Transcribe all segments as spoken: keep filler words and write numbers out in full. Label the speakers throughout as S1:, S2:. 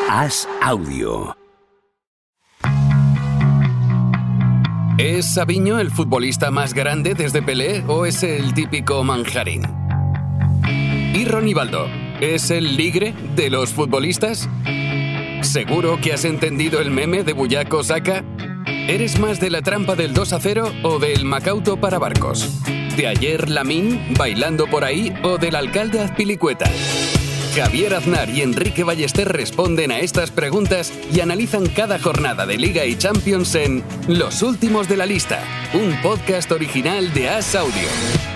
S1: As Audio.
S2: ¿Es Sabiño el futbolista más grande desde Pelé o es el típico manjarín? ¿Y Ronivaldo es el ligre de los futbolistas? ¿Seguro que has entendido el meme de Buyaco Saka? ¿Eres más de la trampa del dos a cero o del Macauto para barcos? ¿De ayer Lamín bailando por ahí o del alcalde Azpilicueta? Javier Aznar y Enrique Ballester responden a estas preguntas y analizan cada jornada de Liga y Champions en Los Últimos de la Lista, un podcast original de As Audio.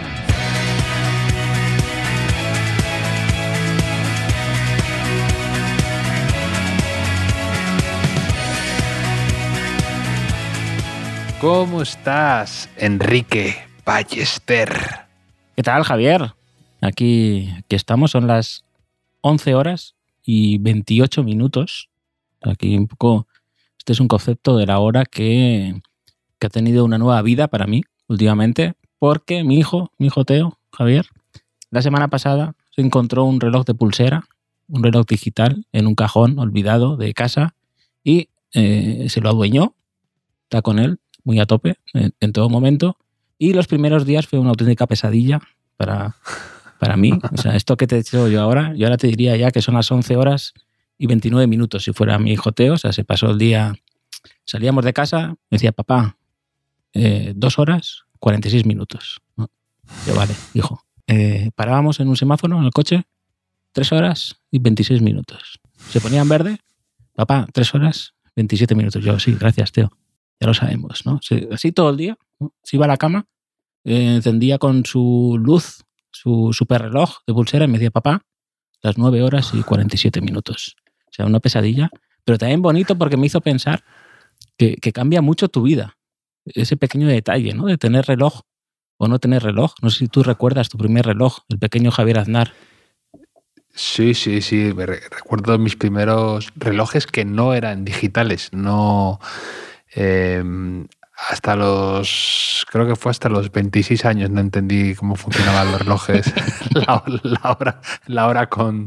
S3: ¿Cómo estás, Enrique Ballester?
S4: ¿Qué tal, Javier? Aquí, aquí estamos, son las once horas y veintiocho minutos. Aquí un poco, este es un concepto de la hora que, que ha tenido una nueva vida para mí últimamente, porque mi hijo, mi hijo Teo, Javier, la semana pasada se encontró un reloj de pulsera, un reloj digital en un cajón olvidado de casa y eh, se lo adueñó, está con él muy a tope en, en todo momento, y los primeros días fue una auténtica pesadilla para... Para mí, o sea, esto que te he dicho yo ahora, yo ahora te diría ya que son las once horas y veintinueve minutos si fuera mi hijo Teo. O sea, se pasó el día, salíamos de casa, me decía, papá, eh, dos horas, cuarenta y seis minutos. ¿No? Yo, vale, hijo. Eh, parábamos en un semáforo, en el coche, tres horas y veintiséis minutos. Se ponía en verde, papá, tres horas, veintisiete minutos. Yo, sí, gracias, Teo. Ya lo sabemos, ¿no? Así todo el día, ¿no? Se iba a la cama, eh, encendía con su luz su super reloj de pulsera y me decía, papá, las nueve horas y cuarenta y siete minutos. O sea, una pesadilla, pero también bonito porque me hizo pensar que, que cambia mucho tu vida. Ese pequeño detalle, ¿no? De tener reloj o no tener reloj. No sé si tú recuerdas tu primer reloj, el pequeño Javier Aznar.
S3: Sí, sí, sí. Me re- recuerdo mis primeros relojes que no eran digitales. No... Eh, hasta los, creo que fue hasta los veintiséis años no entendí cómo funcionaban los relojes, la, la hora, la hora con,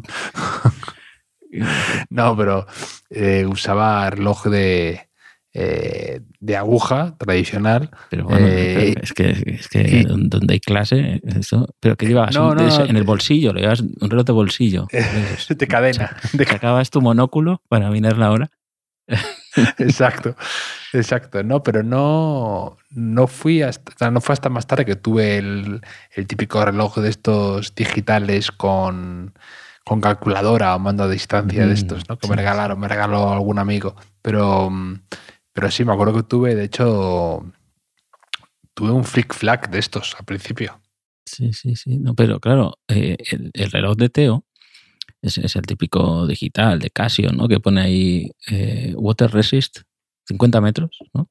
S3: no, pero eh, usaba reloj de, eh, de aguja tradicional.
S4: Pero bueno,
S3: eh,
S4: pero es que, es que
S3: y,
S4: donde hay clase, eso, pero que llevabas
S3: no,
S4: un,
S3: no,
S4: en el bolsillo, le llevas un reloj de bolsillo.
S3: De cadena. De
S4: Sacabas tu monóculo para mirar la hora.
S3: Exacto, exacto. No, pero no, no fui hasta, no fue hasta más tarde que tuve el, el típico reloj de estos digitales con, con calculadora o mando a distancia mm, de estos, ¿no? Que sí, me regalaron, me regaló algún amigo. Pero, pero sí, me acuerdo que tuve, de hecho, tuve un flick flack de estos al principio.
S4: Sí, sí, sí. No, pero claro, eh, el, el reloj de Teo Es, es el típico digital de Casio, ¿no? Que pone ahí eh, Water Resist, cincuenta metros, ¿no?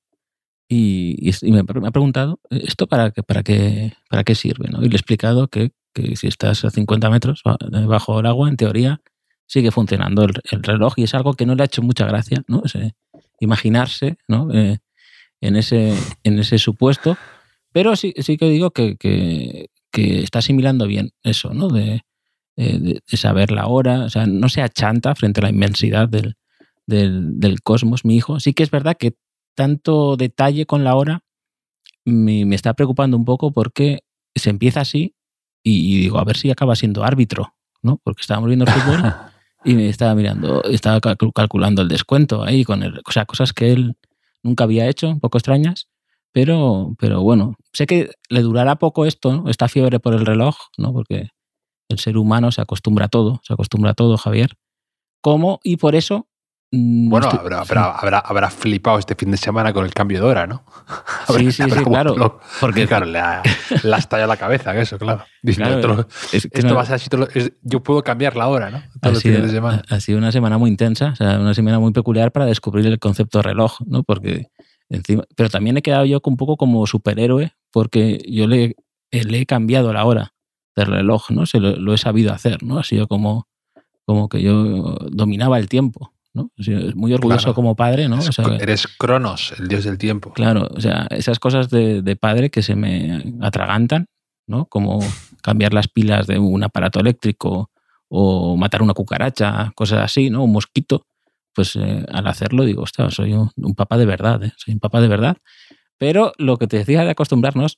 S4: Y, y, y me, me ha preguntado, ¿esto para qué, para qué, para qué sirve? ¿No? Y le he explicado que, que si estás a cincuenta metros bajo el agua, en teoría, sigue funcionando el, el reloj y es algo que no le ha hecho mucha gracia, ¿no? Ese, imaginarse, ¿no? Eh, en, ese, en ese supuesto, pero sí, sí que digo que, que, que está asimilando bien eso, ¿no? De... De, de saber la hora, o sea, no se achanta frente a la inmensidad del, del, del cosmos, mi hijo. Sí que es verdad que tanto detalle con la hora me, me está preocupando un poco porque se empieza así y, y digo, a ver si acaba siendo árbitro, ¿no? Porque estábamos viendo el fútbol y me estaba mirando, estaba calculando el descuento ahí, con el, o sea, cosas que él nunca había hecho, un poco extrañas, pero, pero bueno, sé que le durará poco esto, ¿no? Esta fiebre por el reloj, ¿no? Porque el ser humano se acostumbra a todo, se acostumbra a todo, Javier. ¿Cómo? Y por eso...
S3: Mmm, bueno, estoy, habrá, sí. habrá, habrá, habrá flipado este fin de semana con el cambio de hora, ¿no?
S4: Sí,
S3: habrá,
S4: sí, sí, claro.
S3: Lo, porque claro, le ha, le ha estallado la cabeza, eso, claro. Diciendo, claro esto, es que esto no, va a ser así, todo, es, yo puedo cambiar la hora, ¿no? Todos los fines de semana.
S4: Ha sido una semana muy intensa, o sea, una semana muy peculiar para descubrir el concepto de reloj, ¿no? Porque encima... Pero también he quedado yo un poco como superhéroe porque yo le, le he cambiado la hora del reloj, ¿no? Se lo, lo he sabido hacer, ¿no? Ha sido como, como que yo dominaba el tiempo, ¿no? O sea, muy orgulloso claro. Como padre, ¿no?
S3: Es,
S4: o sea,
S3: eres Cronos, el dios del tiempo.
S4: Claro, o sea, esas cosas de, de padre que se me atragantan, ¿no? Como cambiar las pilas de un aparato eléctrico o matar una cucaracha, cosas así, ¿no? Un mosquito, pues eh, al hacerlo digo, hostia, soy un, un papá de verdad, ¿eh? Soy un papá de verdad. Pero lo que te decía de acostumbrarnos,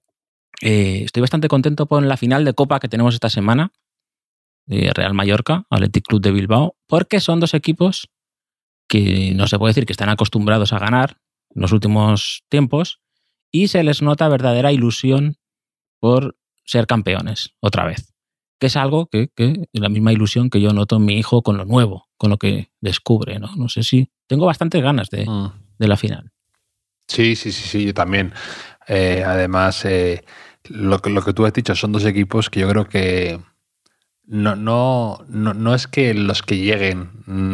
S4: eh, estoy bastante contento con la final de Copa que tenemos esta semana, eh, Real Mallorca, Athletic Club de Bilbao, porque son dos equipos que no se puede decir que están acostumbrados a ganar en los últimos tiempos y se les nota verdadera ilusión por ser campeones otra vez, que es algo que, que es la misma ilusión que yo noto en mi hijo con lo nuevo, con lo que descubre, ¿no? No sé si tengo bastantes ganas de, mm. de la final.
S3: Sí, sí, sí, sí, yo también. Eh, además, eh, lo, que, lo que tú has dicho son dos equipos que yo creo que no, no, no, no es que los que lleguen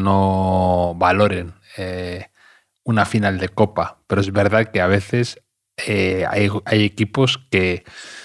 S3: no valoren eh, una final de Copa, pero es verdad que a veces eh, hay, hay equipos que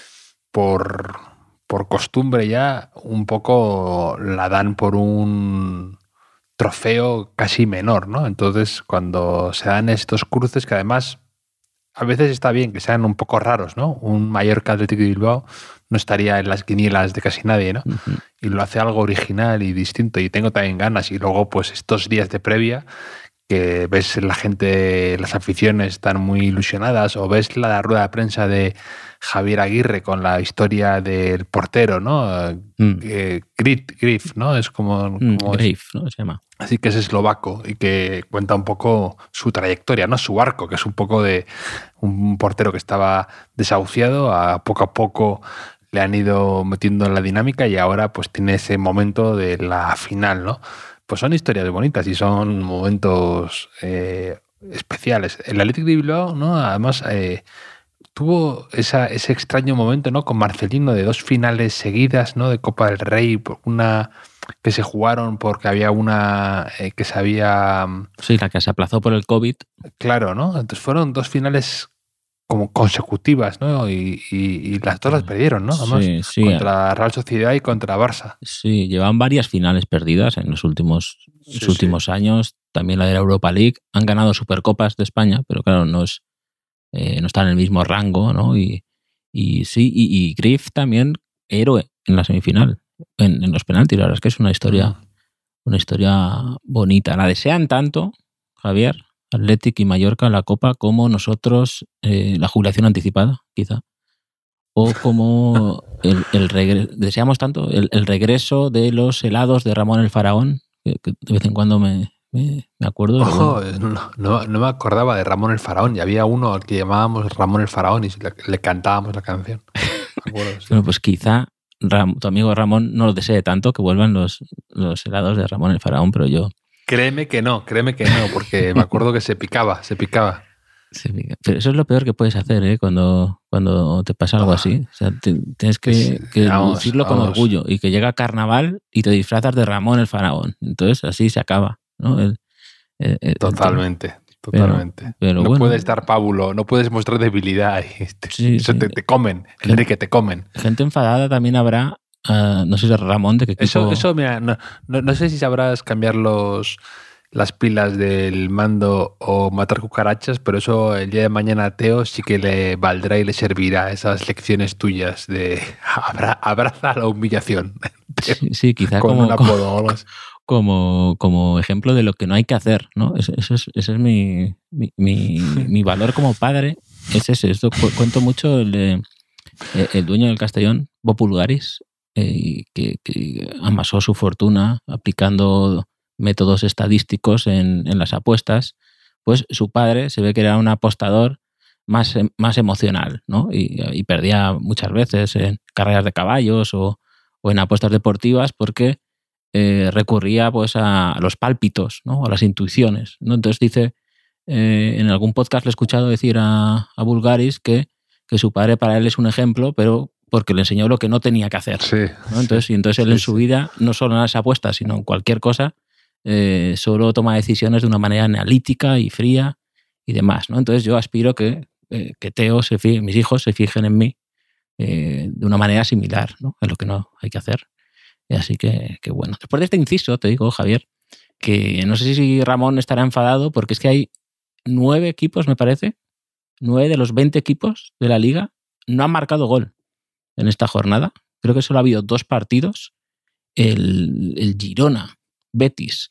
S3: por, por costumbre ya un poco la dan por un trofeo casi menor, ¿no? Entonces, cuando se dan estos cruces, que además a veces está bien que sean un poco raros, ¿no? Un Mallorca Athletic de Bilbao no estaría en las quinielas de casi nadie, ¿no? Uh-huh. Y lo hace algo original y distinto, y tengo también ganas. Y luego, pues estos días de previa, que ves la gente, las aficiones están muy ilusionadas, o ves la rueda de prensa de Javier Aguirre con la historia del portero, ¿no? Mm. Eh, Griff, Griff, ¿no? Es como...
S4: Mm,
S3: como
S4: Griff,
S3: es,
S4: ¿no? Se llama.
S3: Así que es eslovaco y que cuenta un poco su trayectoria, ¿no? Su arco, que es un poco de un portero que estaba desahuciado, a poco a poco le han ido metiendo en la dinámica y ahora pues tiene ese momento de la final, ¿no? Pues son historias bonitas y son momentos eh, especiales. El Athletic de Bilbao, ¿no? Además... Eh, tuvo esa, ese extraño momento, ¿no? Con Marcelino, de dos finales seguidas, ¿no? De Copa del Rey, una que se jugaron porque había una eh, que se había...
S4: Sí, la que se aplazó por el COVID.
S3: Claro, ¿no? Entonces fueron dos finales como consecutivas, ¿no? Y, y, y las dos las perdieron, ¿no? Además,
S4: sí, sí.
S3: Contra Real Sociedad y contra Barça.
S4: Sí, llevan varias finales perdidas en los últimos, sí, los últimos sí. años. También la de la Europa League. Han ganado Supercopas de España, pero claro, no es... Eh, no está en el mismo rango, ¿no? Y, y sí, y, y Griff también héroe en la semifinal, en, en los penaltis. La verdad es que es una historia, una historia bonita. La desean tanto, Javier, Athletic y Mallorca, la Copa, como nosotros eh, la jubilación anticipada, quizá. O como el, el regreso, deseamos tanto el, el regreso de los helados de Ramón el Faraón, que, que de vez en cuando me... Me, me acuerdo.
S3: Ojo, no, no, no me acordaba de Ramón el Faraón. Y había uno al que llamábamos Ramón el Faraón y le, le cantábamos la canción. Me acuerdo, sí.
S4: Bueno, pues quizá Ram, tu amigo Ramón no lo desee tanto que vuelvan los, los helados de Ramón el Faraón, pero yo...
S3: Créeme que no, créeme que no, porque me acuerdo que se picaba, se picaba.
S4: Se pica. Pero eso es lo peor que puedes hacer, ¿eh? Cuando, cuando te pasa algo oh. así. O sea, te, tienes que, sí, que vamos, decirlo vamos. con orgullo. Y que llega Carnaval y te disfrazas de Ramón el Faraón. Entonces así se acaba, ¿no? El, el, el,
S3: totalmente, el totalmente. Pero, pero no bueno, puedes dar pábulo, no puedes mostrar debilidad. Y te, sí, eso sí. Te, te comen, Enrique, te comen.
S4: Gente enfadada también habrá. Uh, no sé si es Ramón de qué equipo...
S3: Eso, eso mira, no, no, no sé si sabrás cambiar los, las pilas del mando o matar cucarachas, pero eso el día de mañana a Teo sí que le valdrá y le servirá esas lecciones tuyas de abra, abraza la humillación.
S4: Sí, sí, quizá
S3: con
S4: como,
S3: un apodo, como,
S4: como, como ejemplo de lo que no hay que hacer, ¿no? Ese, ese es, ese es mi, mi, mi, mi valor como padre. Es ese. Esto cu cuento mucho el, de, el dueño del Castellón, Bob Pulgaris, eh, que, que amasó su fortuna aplicando métodos estadísticos en, en las apuestas. Pues su padre se ve que era un apostador más, más emocional, ¿no? Y, y perdía muchas veces en carreras de caballos o, o en apuestas deportivas porque eh, recurría pues a, a los pálpitos, ¿no? A las intuiciones, ¿no? Entonces dice, eh, en algún podcast le he escuchado decir a, a Bulgaris que, que su padre para él es un ejemplo, pero porque le enseñó lo que no tenía que hacer,
S3: sí,
S4: ¿no? Entonces,
S3: sí,
S4: y entonces él
S3: sí,
S4: en su
S3: sí.
S4: vida, no solo en las apuestas, sino en cualquier cosa, eh, solo toma decisiones de una manera analítica y fría y demás, ¿no? Entonces yo aspiro que, eh, que Teo, se fije, mis hijos se fijen en mí eh, de una manera similar, ¿no? Es lo que no hay que hacer. Así que, que bueno. Después de este inciso, te digo, Javier, que no sé si Ramón estará enfadado porque es que hay nueve equipos, me parece, nueve de los veinte equipos de la Liga no han marcado gol en esta jornada. Creo que solo ha habido dos partidos. El, el Girona, Betis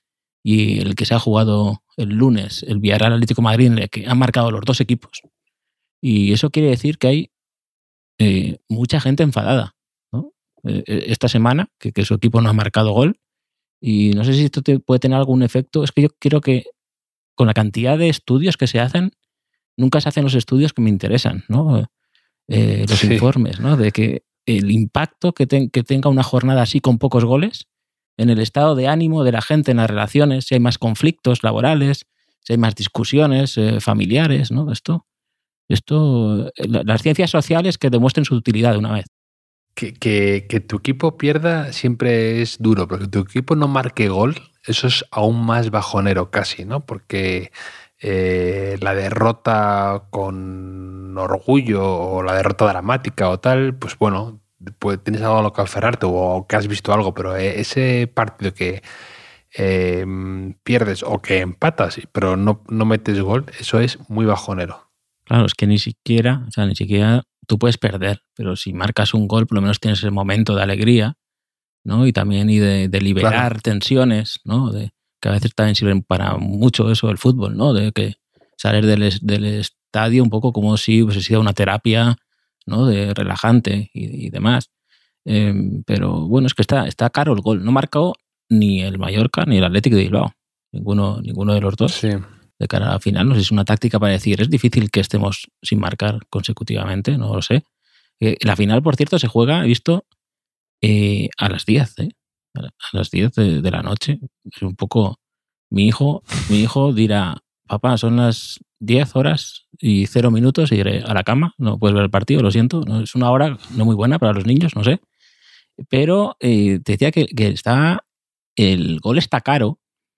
S4: y el que se ha jugado el lunes, el Villarreal Atlético de Madrid, en el que han marcado los dos equipos. Y eso quiere decir que hay eh, mucha gente enfadada, ¿no? Eh, esta semana, que, que su equipo no ha marcado gol. Y no sé si esto te puede tener algún efecto. Es que yo creo que con la cantidad de estudios que se hacen, nunca se hacen los estudios que me interesan, ¿no? Eh, los sí. informes, ¿no? De que el impacto que, te, que tenga una jornada así con pocos goles en el estado de ánimo de la gente, en las relaciones, si hay más conflictos laborales, si hay más discusiones eh, familiares, ¿no? Esto, esto, las ciencias sociales que demuestren su utilidad de una vez.
S3: Que, que, que tu equipo pierda siempre es duro, pero que tu equipo no marque gol, eso es aún más bajonero casi, ¿no? Porque eh, la derrota con orgullo o la derrota dramática o tal, pues bueno, pues tienes algo a lo que aferrarte o que has visto algo, pero ese partido que eh, pierdes o que empatas, pero no, no metes gol, eso es muy bajonero.
S4: Claro, es que ni siquiera, o sea, ni siquiera tú puedes perder, pero si marcas un gol, por lo menos tienes el momento de alegría, ¿no? Y también y de, de liberar claro. tensiones, ¿no? De, que a veces también sirven para mucho eso el fútbol, ¿no? De que salir del, del estadio un poco como si hubiese sido una terapia, ¿no? De relajante y, y demás. Eh, pero bueno, es que está, está caro el gol. No marcó ni el Mallorca ni el Athletic de Bilbao. Ninguno, ninguno de los dos.
S3: Sí.
S4: De cara a la final, no sé si es una táctica para decir, es difícil que estemos sin marcar consecutivamente, no lo sé. Eh, la final, por cierto, se juega, he visto, eh, a las diez, ¿eh? A las diez de, de la noche. Es un poco... Mi hijo, mi hijo dirá, papá, son las diez horas y cero minutos y iré a la cama, no puedes ver el partido, lo siento. No, es una hora no muy buena para los niños, no sé. Pero eh, te decía que, que está, el gol está caro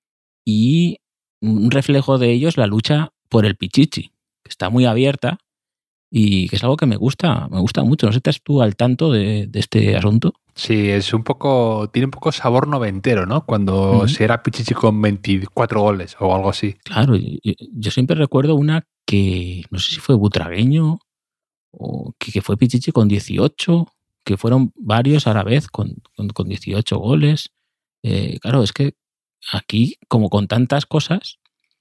S4: y un reflejo de ello es la lucha por el Pichichi, que está muy abierta y que es algo que me gusta, me gusta mucho. ¿No sé si estás tú al tanto de, de este asunto?
S3: Sí, es un poco, tiene un poco sabor noventero, ¿no? Cuando uh-huh. se era Pichichi con veinticuatro goles o algo así.
S4: Claro, yo, yo siempre recuerdo una que, no sé si fue Butragueño o que, que fue Pichichi con dieciocho, que fueron varios a la vez con, con, con dieciocho goles. Eh, claro, es que aquí, como con tantas cosas,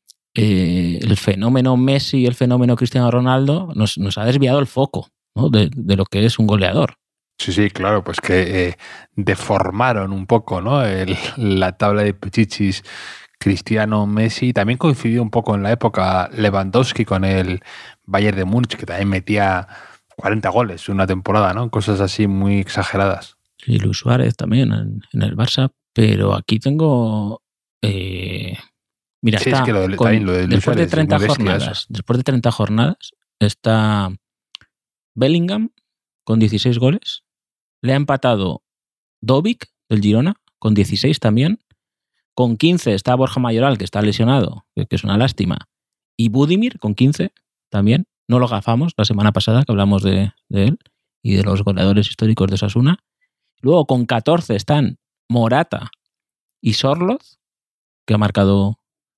S4: eh, el fenómeno Messi y el fenómeno Cristiano Ronaldo nos, nos ha desviado el foco, ¿no? de, de lo que es un goleador.
S3: Sí, sí, claro, pues que eh, deformaron un poco, ¿no? El, la tabla de Pichichis Cristiano, Messi. También coincidió un poco en la época Lewandowski con el Bayern de Múnich, que también metía cuarenta goles en una temporada, ¿no? Cosas así muy exageradas.
S4: Sí, Luis Suárez también en, en el Barça, pero aquí tengo... Eh, mira,
S3: sí,
S4: está
S3: es que lo de,
S4: con,
S3: también lo de
S4: después de treinta jornadas, después de treinta jornadas está Bellingham con dieciséis goles. Le ha empatado Dovic del Girona con dieciséis también. Con quince está Borja Mayoral, que está lesionado, que es una lástima. Y Budimir con quince también. No lo gafamos la semana pasada que hablamos de, de él y de los goleadores históricos de Osasuna. Luego con catorce están Morata y Sorloth, que ha marcado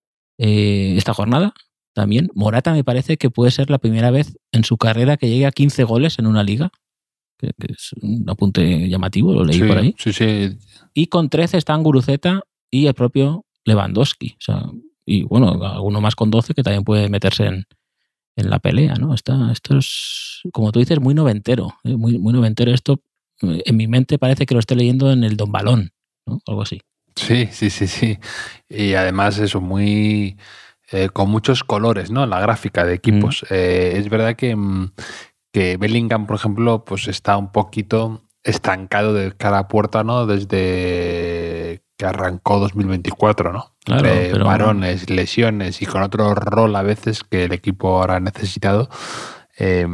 S4: eh, esta jornada también. Morata me parece que puede ser la primera vez en su carrera que llegue a quince goles en una liga, que, que es un apunte llamativo, lo leí
S3: sí,
S4: por ahí.
S3: Sí, sí.
S4: Y con trece están Guruceta y el propio Lewandowski. O sea, y bueno, alguno más con doce que también puede meterse en, en la pelea, ¿no? Está, esto es, como tú dices, muy noventero. ¿eh? Muy, muy noventero. Esto, en mi mente, parece que lo estoy leyendo en el Don Balón, ¿no? Algo así.
S3: Sí, sí, sí, sí. Y además eso, muy... Eh, con muchos colores, ¿no? La gráfica de equipos. Mm. Eh, es verdad que, que Bellingham, por ejemplo, pues está un poquito estancado de cara a puerta, ¿no? Desde que arrancó dos mil veinticuatro, ¿no?
S4: Claro,
S3: Entre
S4: pero...
S3: varones, lesiones y con otro rol a veces que el equipo ahora ha necesitado, eh,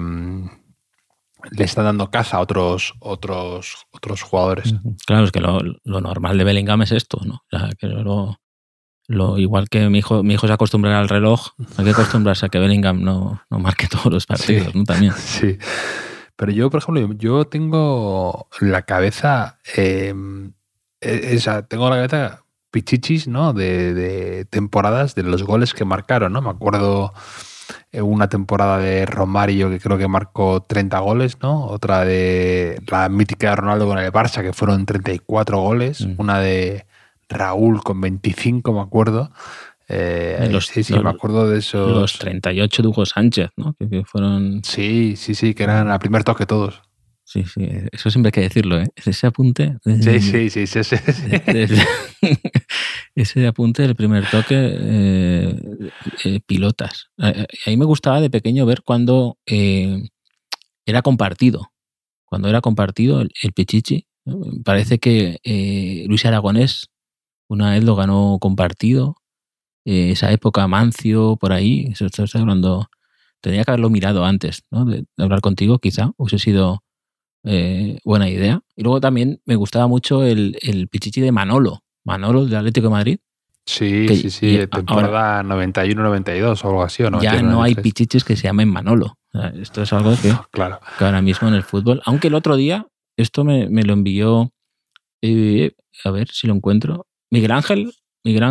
S3: le están dando caza a otros, otros, otros jugadores.
S4: Claro, es que lo, lo normal de Bellingham es esto, ¿no? O sea, que lo, lo, igual que mi hijo, mi hijo se acostumbra al reloj, hay que acostumbrarse a que Bellingham no, no marque todos los partidos, sí, ¿no? También.
S3: Sí. Pero yo, por ejemplo, yo tengo la cabeza, eh, esa, tengo la cabeza pichichis, ¿no? De, de temporadas de los goles que marcaron, ¿no? Me acuerdo una temporada de Romario que creo que marcó treinta goles, ¿no? Otra de la mítica de Ronaldo con el Barça que fueron treinta y cuatro goles. Mm. Una de Raúl con veinticinco, me acuerdo. Eh,
S4: los,
S3: sí, sí,
S4: los,
S3: me acuerdo de esos.
S4: Los treinta y ocho de Hugo Sánchez, ¿no? Que, que fueron...
S3: Sí, sí, sí, que eran al primer toque todos.
S4: Sí, sí, eso siempre hay que decirlo, ¿eh? Ese apunte...
S3: Sí, sí, sí, sí, sí, sí.
S4: De, de, ese apunte del primer toque, eh, eh, pilotas. A, a mí me gustaba de pequeño ver cuando eh, era compartido. Cuando era compartido el, el Pichichi. ¿No? Parece que eh, Luis Aragonés una vez lo ganó compartido. Eh, esa época Mancio, por ahí. Eso estoy hablando... Tendría que haberlo mirado antes, ¿no? De, de hablar contigo, quizá. Hubiese sido... Eh, buena idea. Y luego también me gustaba mucho el, el Pichichi de Manolo. Manolo del Atlético de Madrid.
S3: Sí,
S4: que,
S3: sí, sí. De temporada noventa y uno noventa y dos o algo así. ¿O noventa y uno,
S4: ya no
S3: noventa y tres?
S4: Hay Pichichis que se llamen Manolo. O sea, esto es algo que,
S3: claro.
S4: que ahora mismo en el fútbol. Aunque el otro día, esto me, me lo envió. Eh, a ver si lo encuentro. Miguel Ángel, Miguel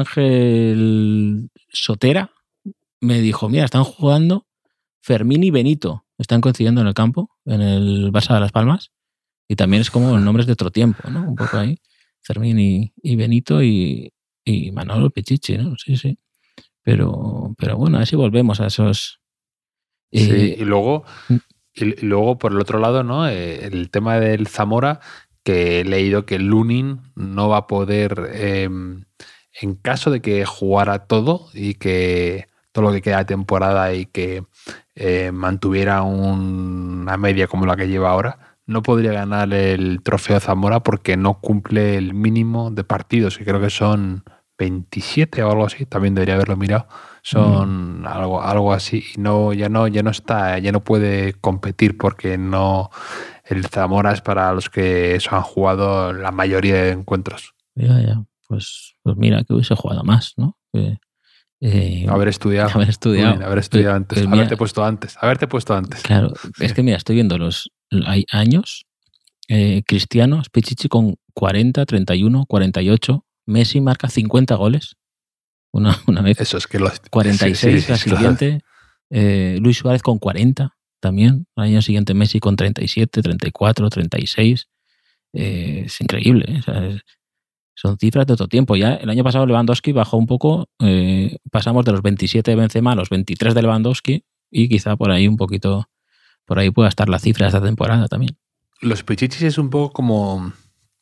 S4: Ángel Sotera me dijo: mira, están jugando Fermín y Benito. Están coincidiendo en el campo, en el Barça de Las Palmas, y también es como los nombres de otro tiempo, ¿no? Un poco ahí, Fermín y, y Benito y, y Manolo Pichichi, ¿no? Sí, sí. Pero, pero bueno, así volvemos a esos...
S3: Eh, sí, y luego, y luego, por el otro lado, ¿no? Eh, el tema del Zamora, que he leído que Lunin no va a poder, eh, en caso de que jugara todo y que todo lo que queda de temporada y que eh, mantuviera un, una media como la que lleva ahora, no podría ganar el trofeo Zamora porque no cumple el mínimo de partidos, que creo que son veintisiete o algo así, también debería haberlo mirado, son mm. algo, algo así, y no, ya no, ya no está, ya no puede competir porque no, el Zamora es para los que eso han jugado la mayoría de encuentros.
S4: Ya, ya, pues, pues mira, que hubiese jugado más, ¿no? Que,
S3: Eh, haber estudiado.
S4: Haber estudiado.
S3: Bien, haber estudiado
S4: pero,
S3: antes.
S4: pero
S3: haberte
S4: mira,
S3: puesto antes. Haberte puesto antes.
S4: Claro, sí. Es que mira, estoy viendo los hay años. Eh, Cristiano, Pichichi con cuarenta, treinta y uno, cuarenta y ocho. Messi marca cincuenta goles. Una, una vez.
S3: Eso es que los.
S4: cuarenta y seis
S3: sí, sí,
S4: la
S3: sí,
S4: siguiente. Eh, Luis Suárez con cuarenta también. Al año siguiente Messi con treinta y siete, treinta y cuatro, treinta y seis. Eh, es increíble. ¿eh? O sea, es, son cifras de otro tiempo. Ya el año pasado Lewandowski bajó un poco, eh, pasamos de los veintisiete de Benzema a los veintitrés de Lewandowski y quizá por ahí un poquito, por ahí pueda estar la cifra de esta temporada también.
S3: Los Pichichis es un poco como,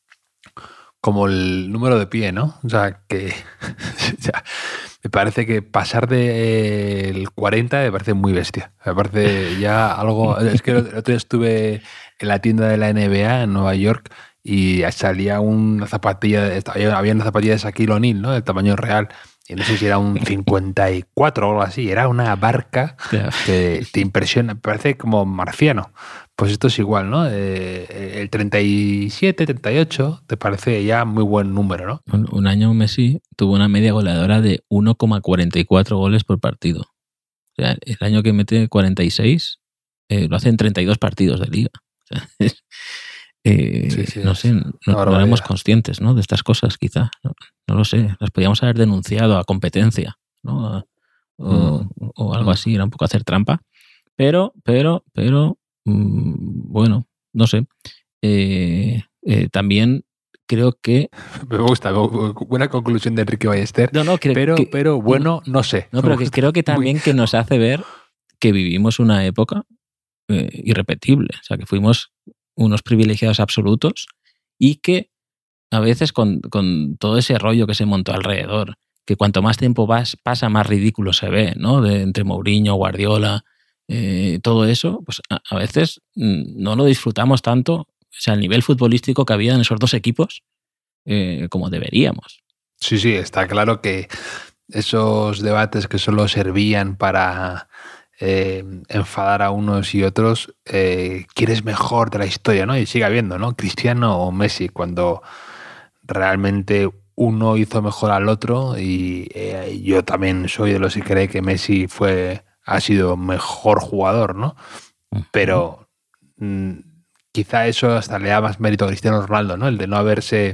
S3: como el número de pie, ¿no? O sea, que o sea, me parece que pasar del cuarenta me parece muy bestia. Me parece ya algo... Es que el otro día estuve en la tienda de la N B A en Nueva York y salía una zapatilla, había una zapatilla de Shaquille O'Neal, ¿no? Del tamaño real. Y no sé si era un cincuenta y cuatro o algo así. Era una barca que te impresiona, parece como marciano. Pues esto es igual, ¿no? Eh, el treinta y siete, treinta y ocho te parece ya muy buen número, ¿no?
S4: Un, un año Messi tuvo una media goleadora de uno coma cuarenta y cuatro goles por partido. O sea, el año que mete cuarenta y seis eh, lo hace en treinta y dos partidos de liga. O sea, es, Eh, sí, sí, no sé, no, no éramos conscientes, ¿no? De estas cosas, quizá. No, no lo sé. Las podíamos haber denunciado a competencia, ¿no? A, o, mm. o algo así. Era un poco hacer trampa. Pero, pero, pero, mmm, bueno, no sé. Eh, eh, también creo que...
S3: Me gusta. Buena conclusión de Enrique Ballester.
S4: No, no, creo
S3: pero,
S4: que,
S3: pero bueno, no sé.
S4: No, pero que creo que también Muy... que nos hace ver que vivimos una época eh, irrepetible. O sea, que fuimos unos privilegiados absolutos y que a veces con, con todo ese rollo que se montó alrededor, que cuanto más tiempo vas, pasa, más ridículo se ve, ¿no? De, entre Mourinho, Guardiola, eh, todo eso, pues a, a veces no lo disfrutamos tanto, o sea, el nivel futbolístico que había en esos dos equipos, eh, como deberíamos.
S3: Sí, sí, está claro que esos debates que solo servían para... Eh, enfadar a unos y otros, eh, ¿quién es mejor de la historia? ¿No? Y sigue habiendo, ¿no? Cristiano o Messi, cuando realmente uno hizo mejor al otro y eh, yo también soy de los que cree que Messi fue, ha sido mejor jugador, ¿no? Pero mmm, quizá eso hasta le da más mérito a Cristiano Ronaldo, ¿no? El de no haberse,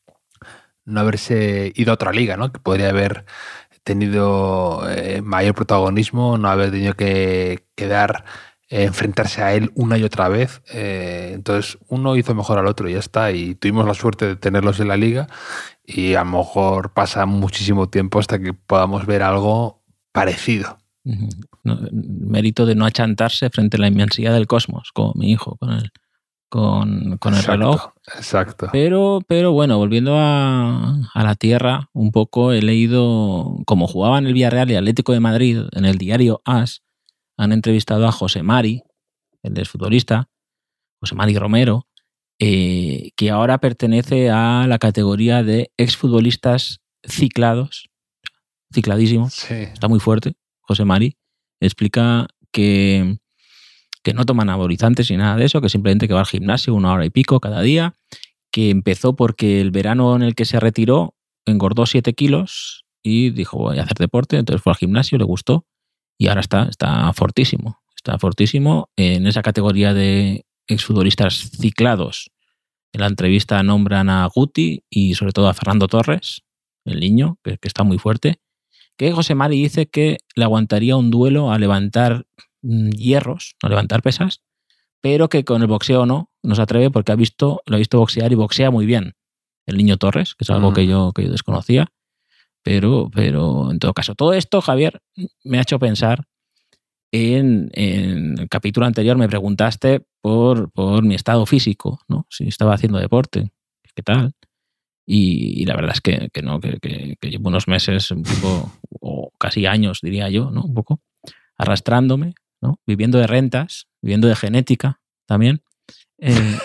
S3: no haberse ido a otra liga, ¿no? Que podría haber tenido eh, mayor protagonismo, no haber tenido que quedar, eh, enfrentarse a él una y otra vez. Eh, entonces, uno hizo mejor al otro y ya está. Y tuvimos la suerte de tenerlos en la liga y a lo mejor pasa muchísimo tiempo hasta que podamos ver algo parecido.
S4: No, mérito de no achantarse frente a la inmensidad del cosmos, como mi hijo con el, con, con el
S3: Exacto,
S4: reloj.
S3: Exacto.
S4: Pero, pero bueno, volviendo a, a la Tierra un poco, he leído, como jugaban el Villarreal y Atlético de Madrid, en el diario AS, han entrevistado a José Mari, el exfutbolista, José Mari Romero, eh, que ahora pertenece a la categoría de exfutbolistas ciclados, cicladísimo,
S3: Sí.
S4: Está muy fuerte. José Mari explica que, que no toma anabolizantes ni nada de eso, que simplemente que va al gimnasio una hora y pico cada día, que empezó porque el verano en el que se retiró engordó siete kilos y dijo voy a hacer deporte, entonces fue al gimnasio, le gustó y ahora está, está fortísimo, está fortísimo en esa categoría de exfutbolistas ciclados. En la entrevista nombran a Guti y sobre todo a Fernando Torres, el niño, que, que está muy fuerte, que José Mari dice que le aguantaría un duelo a levantar hierros, a levantar pesas, pero que con el boxeo no, no se atreve porque ha visto, lo ha visto boxear y boxea muy bien. El niño Torres, que es algo uh-huh. que, yo, que yo desconocía, pero, pero en todo caso, todo esto, Javier, me ha hecho pensar en, en el capítulo anterior me preguntaste por, por mi estado físico, ¿no? Si estaba haciendo deporte, ¿qué tal? Y, y la verdad es que, que no, que, que, que llevo unos meses, un poco, o casi años, diría yo, ¿no? Un poco arrastrándome, ¿no? Viviendo de rentas, viviendo de genética también. Eh,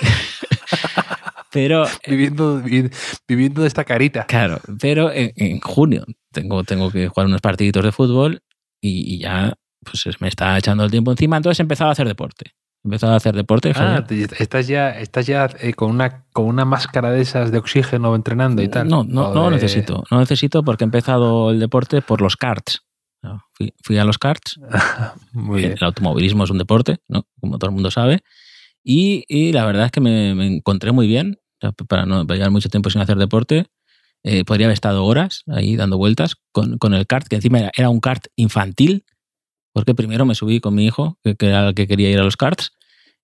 S4: pero
S3: viviendo, viviendo de esta carita.
S4: Claro, pero en, en junio tengo, tengo que jugar unos partiditos de fútbol y, y ya pues me está echando el tiempo encima. Entonces he empezado a hacer deporte. He empezado a hacer deporte.
S3: Ah, estás ya, estás ya eh, con, una, con una máscara de esas de oxígeno entrenando y tal.
S4: No, no, no de... necesito. No necesito porque he empezado el deporte por los karts. Fui, fui a los karts.
S3: Muy bien.
S4: El automovilismo es un deporte, ¿no? Como todo el mundo sabe. Y, y la verdad es que me, me encontré muy bien. Para no para llevar mucho tiempo sin hacer deporte, eh, podría haber estado horas ahí dando vueltas con, con el kart, que encima era, era un kart infantil, porque primero me subí con mi hijo, que, que era el que quería ir a los karts,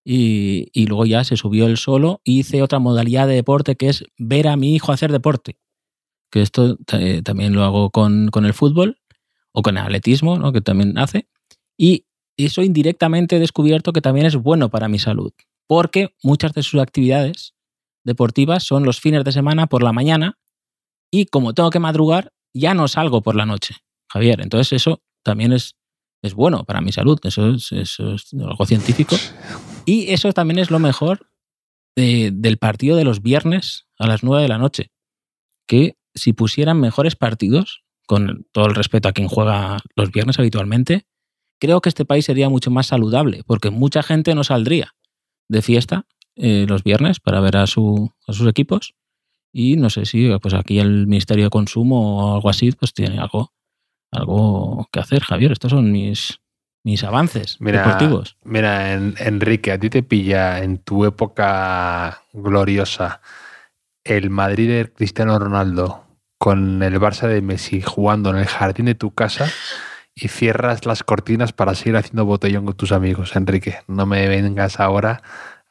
S4: y, y luego ya se subió él solo y hice otra modalidad de deporte que es ver a mi hijo hacer deporte. Que esto eh, también lo hago con, con el fútbol o con el atletismo, ¿no? Que también hace. Y eso indirectamente he descubierto que también es bueno para mi salud, porque muchas de sus actividades deportivas son los fines de semana por la mañana y como tengo que madrugar, ya no salgo por la noche, Javier. Entonces eso también es, es bueno para mi salud, eso es, eso es algo científico. Y eso también es lo mejor de, del partido de los viernes a las nueve de la noche, que si pusieran mejores partidos, con todo el respeto a quien juega los viernes habitualmente, creo que este país sería mucho más saludable, porque mucha gente no saldría de fiesta eh, los viernes para ver a, su, a sus equipos. Y no sé si pues aquí el Ministerio de Consumo o algo así pues tiene algo, algo que hacer, Javier. Estos son mis, mis avances
S3: mira,
S4: deportivos.
S3: Mira, en, Enrique, a ti te pilla en tu época gloriosa el Madrid de Cristiano Ronaldo con el Barça de Messi jugando en el jardín de tu casa y cierras las cortinas para seguir haciendo botellón con tus amigos, Enrique. No me vengas ahora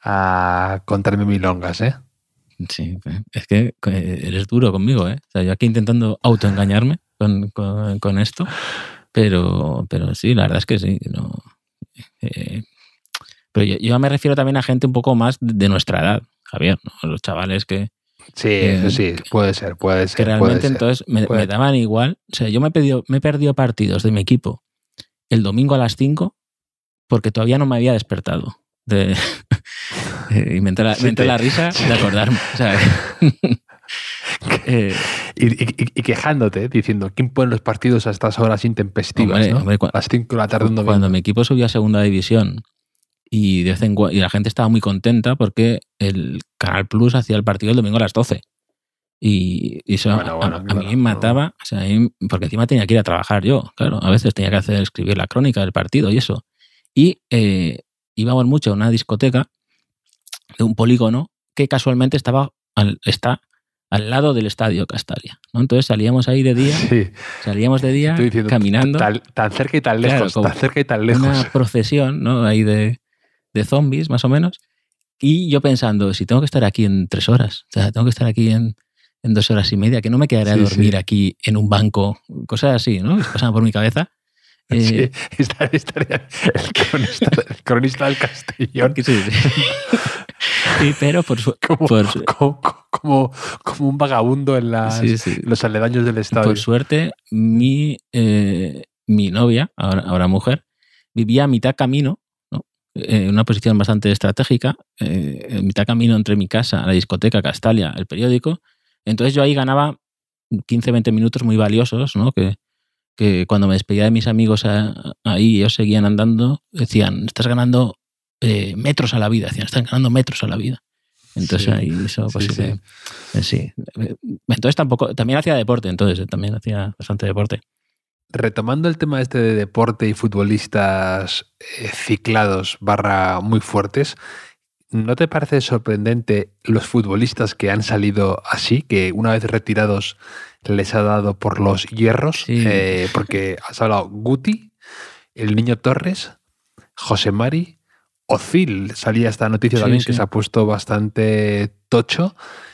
S3: a contarme milongas, ¿eh?
S4: Sí, es que eres duro conmigo, ¿eh? O sea, yo aquí intentando autoengañarme con, con, con esto, pero, pero sí, la verdad es que sí. No, eh, pero yo, yo me refiero también a gente un poco más de nuestra edad, Javier, ¿no? Los chavales que...
S3: Sí, eh, eso sí, puede ser, puede ser.
S4: Que realmente
S3: puede
S4: entonces
S3: ser,
S4: me, me daban igual. O sea, yo me he, perdido, me he perdido partidos de mi equipo el domingo a las cinco porque todavía no me había despertado. De... y me entró la, sí, la risa de acordarme, ¿sabes?
S3: eh, y, y, y quejándote, diciendo, ¿quién pone los partidos a estas horas intempestivas?
S4: Hombre,
S3: ¿no?
S4: hombre, cu-
S3: a las cinco de la tarde un domingo.
S4: Cuando mi equipo subió a segunda división y, de vez en cu- y la gente estaba muy contenta porque el Canal Plus hacía el partido el domingo a las doce. Y, y eso
S3: bueno, bueno,
S4: a, a
S3: claro,
S4: mí me mataba, o sea, a mí, porque encima tenía que ir a trabajar yo, claro, a veces tenía que hacer escribir la crónica del partido y eso. Y eh, íbamos mucho a una discoteca de un polígono que casualmente estaba al, está al lado del Estadio Castalia, ¿no? Entonces salíamos ahí de día,
S3: sí.
S4: salíamos de día
S3: diciendo,
S4: caminando.
S3: Tan, tan cerca y tan lejos,
S4: claro,
S3: tan cerca y tan lejos.
S4: Una procesión, ¿no? Ahí de, de zombies, más o menos. Y yo pensando, si tengo que estar aquí en tres horas, o sea, tengo que estar aquí en, en dos horas y media, que no me quedaré
S3: Sí,
S4: a dormir
S3: sí.
S4: aquí en un banco, cosas así, ¿no? Que se pasan por mi cabeza. Eh,
S3: Sí, estaría, estaría el, cronista, el cronista del Castellón.
S4: que sí, sí. Sí, pero por, su-
S3: Como,
S4: por, su-
S3: como, como, como un vagabundo en, las,
S4: sí, sí.
S3: en los aledaños del estadio.
S4: Por suerte, mi, eh, mi novia, ahora, ahora mujer, vivía a mitad camino, ¿no? Eh, en una posición bastante estratégica, eh, en mitad camino entre mi casa, la discoteca, Castalia, el periódico. Entonces yo ahí ganaba quince, veinte minutos muy valiosos, ¿no? Que, que cuando me despedía de mis amigos a- ahí, ellos seguían andando, decían, estás ganando eh, metros a la vida, decían, estás ganando metros a la vida. Entonces
S3: Sí,
S4: ahí eso, pues
S3: sí,
S4: sí,
S3: sí.
S4: que- eh, sí. Entonces tampoco, también hacía deporte, entonces eh, también hacía bastante deporte.
S3: Retomando el tema este de deporte y futbolistas eh, ciclados barra muy fuertes, ¿no te parece sorprendente los futbolistas que han salido así, que una vez retirados les ha dado por los hierros?
S4: Sí.
S3: Eh, porque has hablado Guti, el Niño Torres, José Mari, Ozil, salía esta noticia
S4: Sí,
S3: también
S4: sí.
S3: que se ha puesto bastante tocho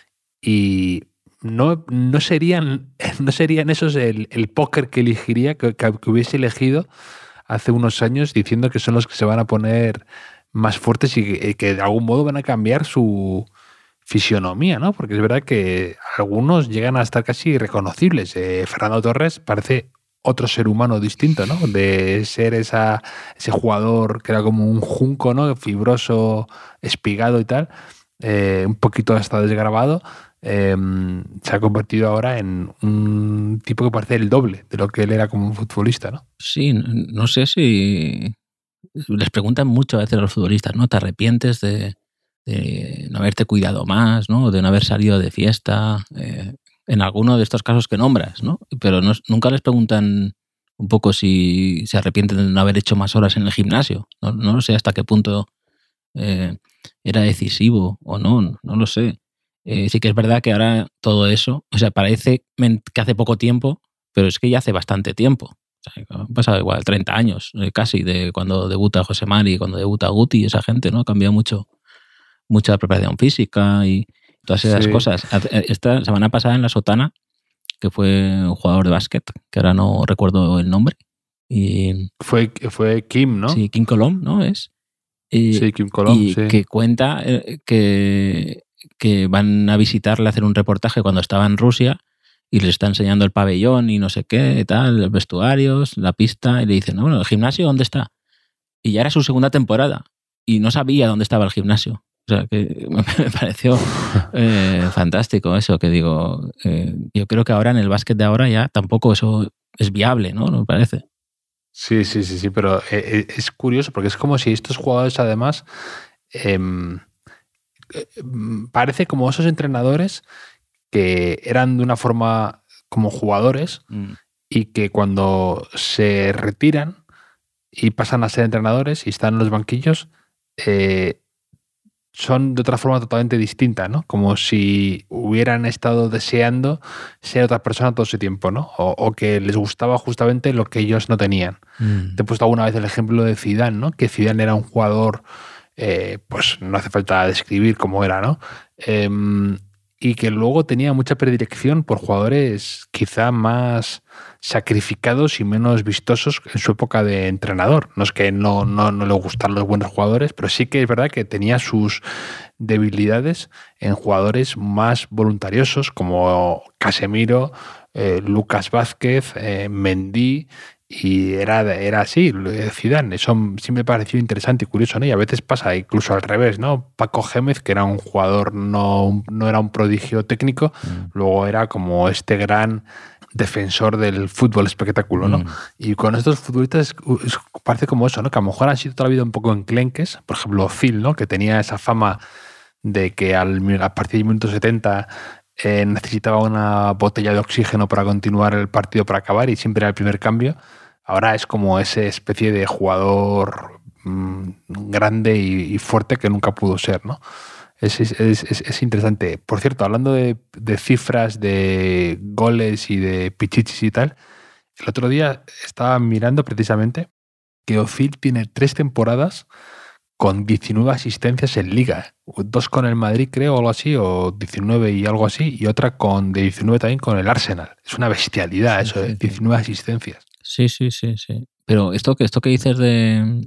S3: y no, no, serían, no serían esos el, el póker que elegiría, que, que hubiese elegido hace unos años diciendo que son los que se van a poner más fuertes y que, que de algún modo van a cambiar su fisionomía, ¿no? Porque es verdad que algunos llegan a estar casi irreconocibles. Eh, Fernando Torres parece otro ser humano distinto, ¿no? De ser esa, ese jugador que era como un junco, ¿no? Fibroso, espigado y tal, eh, un poquito hasta desgrabado, eh, se ha convertido ahora en un tipo que parece el doble de lo que él era como un futbolista, ¿no?
S4: Sí, no sé si les preguntan mucho a veces a los futbolistas, ¿no? ¿Te arrepientes de, de no haberte cuidado más, ¿no? De no haber salido de fiesta, eh, en alguno de estos casos que nombras, ¿no? Pero no, nunca les preguntan un poco si se arrepienten de no haber hecho más horas en el gimnasio. No, no sé hasta qué punto eh, era decisivo o no, no lo sé. Eh, sí que es verdad que ahora todo eso, o sea, parece que hace poco tiempo, pero es que ya hace bastante tiempo. O sea, han pasado igual treinta años, eh, casi, de cuando debuta José Mari, cuando debuta Guti, esa gente, ¿no? Ha cambiado mucho, mucha preparación física y todas esas
S3: Sí.
S4: cosas. Esta semana pasada en la Sotana, que fue un jugador de básquet, que ahora no recuerdo el nombre. Y,
S3: fue, fue Kim, ¿no?
S4: Sí, Kim Colom, ¿no? Es. Y,
S3: sí, Kim Colom,
S4: y
S3: sí.
S4: que cuenta eh, que, que van a visitarle a hacer un reportaje cuando estaba en Rusia y les está enseñando el pabellón y no sé qué, tal, los vestuarios, la pista, y le dicen, no, bueno, ¿el gimnasio dónde está? Y ya era su segunda temporada y no sabía dónde estaba el gimnasio. O sea, que me pareció eh, fantástico eso, que digo, eh, yo creo que ahora en el básquet de ahora ya tampoco eso es viable, ¿no? Me parece.
S3: Sí, sí, sí, sí, pero eh, es curioso porque es como si estos jugadores además eh, eh, parece como esos entrenadores que eran de una forma como jugadores mm. y que cuando se retiran y pasan a ser entrenadores y están en los banquillos, eh, son de otra forma totalmente distinta, ¿no? Como si hubieran estado deseando ser otra persona todo ese tiempo, ¿no? O, o que les gustaba justamente lo que ellos no tenían. Mm. Te he puesto alguna vez el ejemplo de Zidane, ¿no? Que Zidane era un jugador, eh, pues no hace falta describir cómo era, ¿no? Eh, y que luego tenía mucha predilección por jugadores quizá más sacrificados y menos vistosos en su época de entrenador. No es que no, no, no le gustan los buenos jugadores, pero sí que es verdad que tenía sus debilidades en jugadores más voluntariosos como Casemiro, eh, Lucas Vázquez, eh, Mendy, y era, era así, Zidane. Eso sí me pareció interesante y curioso, ¿no? Y a veces pasa incluso al revés, ¿no? Paco Gémez, que era un jugador, no, no era un prodigio técnico, mm. luego era como este gran defensor del fútbol espectáculo, ¿no? Mm. Y con estos futbolistas es, parece como eso, ¿no? Que a lo mejor han sido toda la vida un poco enclenques. Por ejemplo, Ozil, ¿no? Que tenía esa fama de que al, a partir del minuto setenta eh, necesitaba una botella de oxígeno para continuar el partido, para acabar, y siempre era el primer cambio. Ahora es como esa especie de jugador mmm, grande y, y fuerte que nunca pudo ser, ¿no? Es, es, es, es interesante. Por cierto, hablando de, de cifras, de goles y de pichichis y tal, el otro día estaba mirando precisamente que Ozil tiene tres temporadas con diecinueve asistencias en Liga. Dos con el Madrid, creo, o algo así, o diecinueve y algo así, y otra con de diecinueve también con el Arsenal. Es una bestialidad sí, eso, sí, ¿eh? diecinueve sí. asistencias.
S4: Sí, sí, sí, sí. Pero esto que, esto que dices de,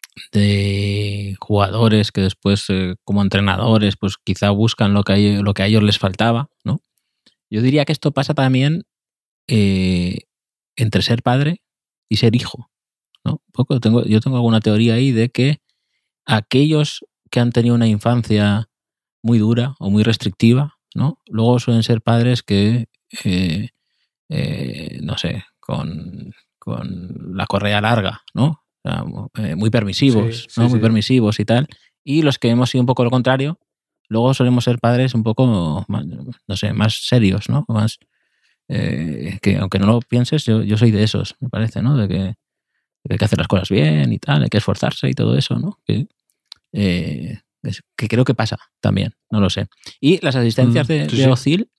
S4: de jugadores que después, eh, como entrenadores, pues quizá buscan lo que, hay, lo que a ellos les faltaba, ¿no? Yo diría que esto pasa también eh, entre ser padre y ser hijo, ¿no? Un poco tengo, yo tengo alguna teoría ahí de que aquellos que han tenido una infancia muy dura o muy restrictiva, ¿no? Luego suelen ser padres que, eh, eh, no sé, con, con la correa larga, ¿no? O sea, eh, muy permisivos, sí, sí, ¿no? Muy sí. permisivos y tal. Y los que hemos sido un poco lo contrario, luego solemos ser padres un poco, más, no sé, más serios, ¿no? Más, eh, que aunque no lo pienses, yo, yo soy de esos, me parece, ¿no? De que, de que hay que hacer las cosas bien y tal, hay que esforzarse y todo eso, ¿no? Que, eh, que creo que pasa también, no lo sé. Y las asistencias mm, de, sí, de Özil,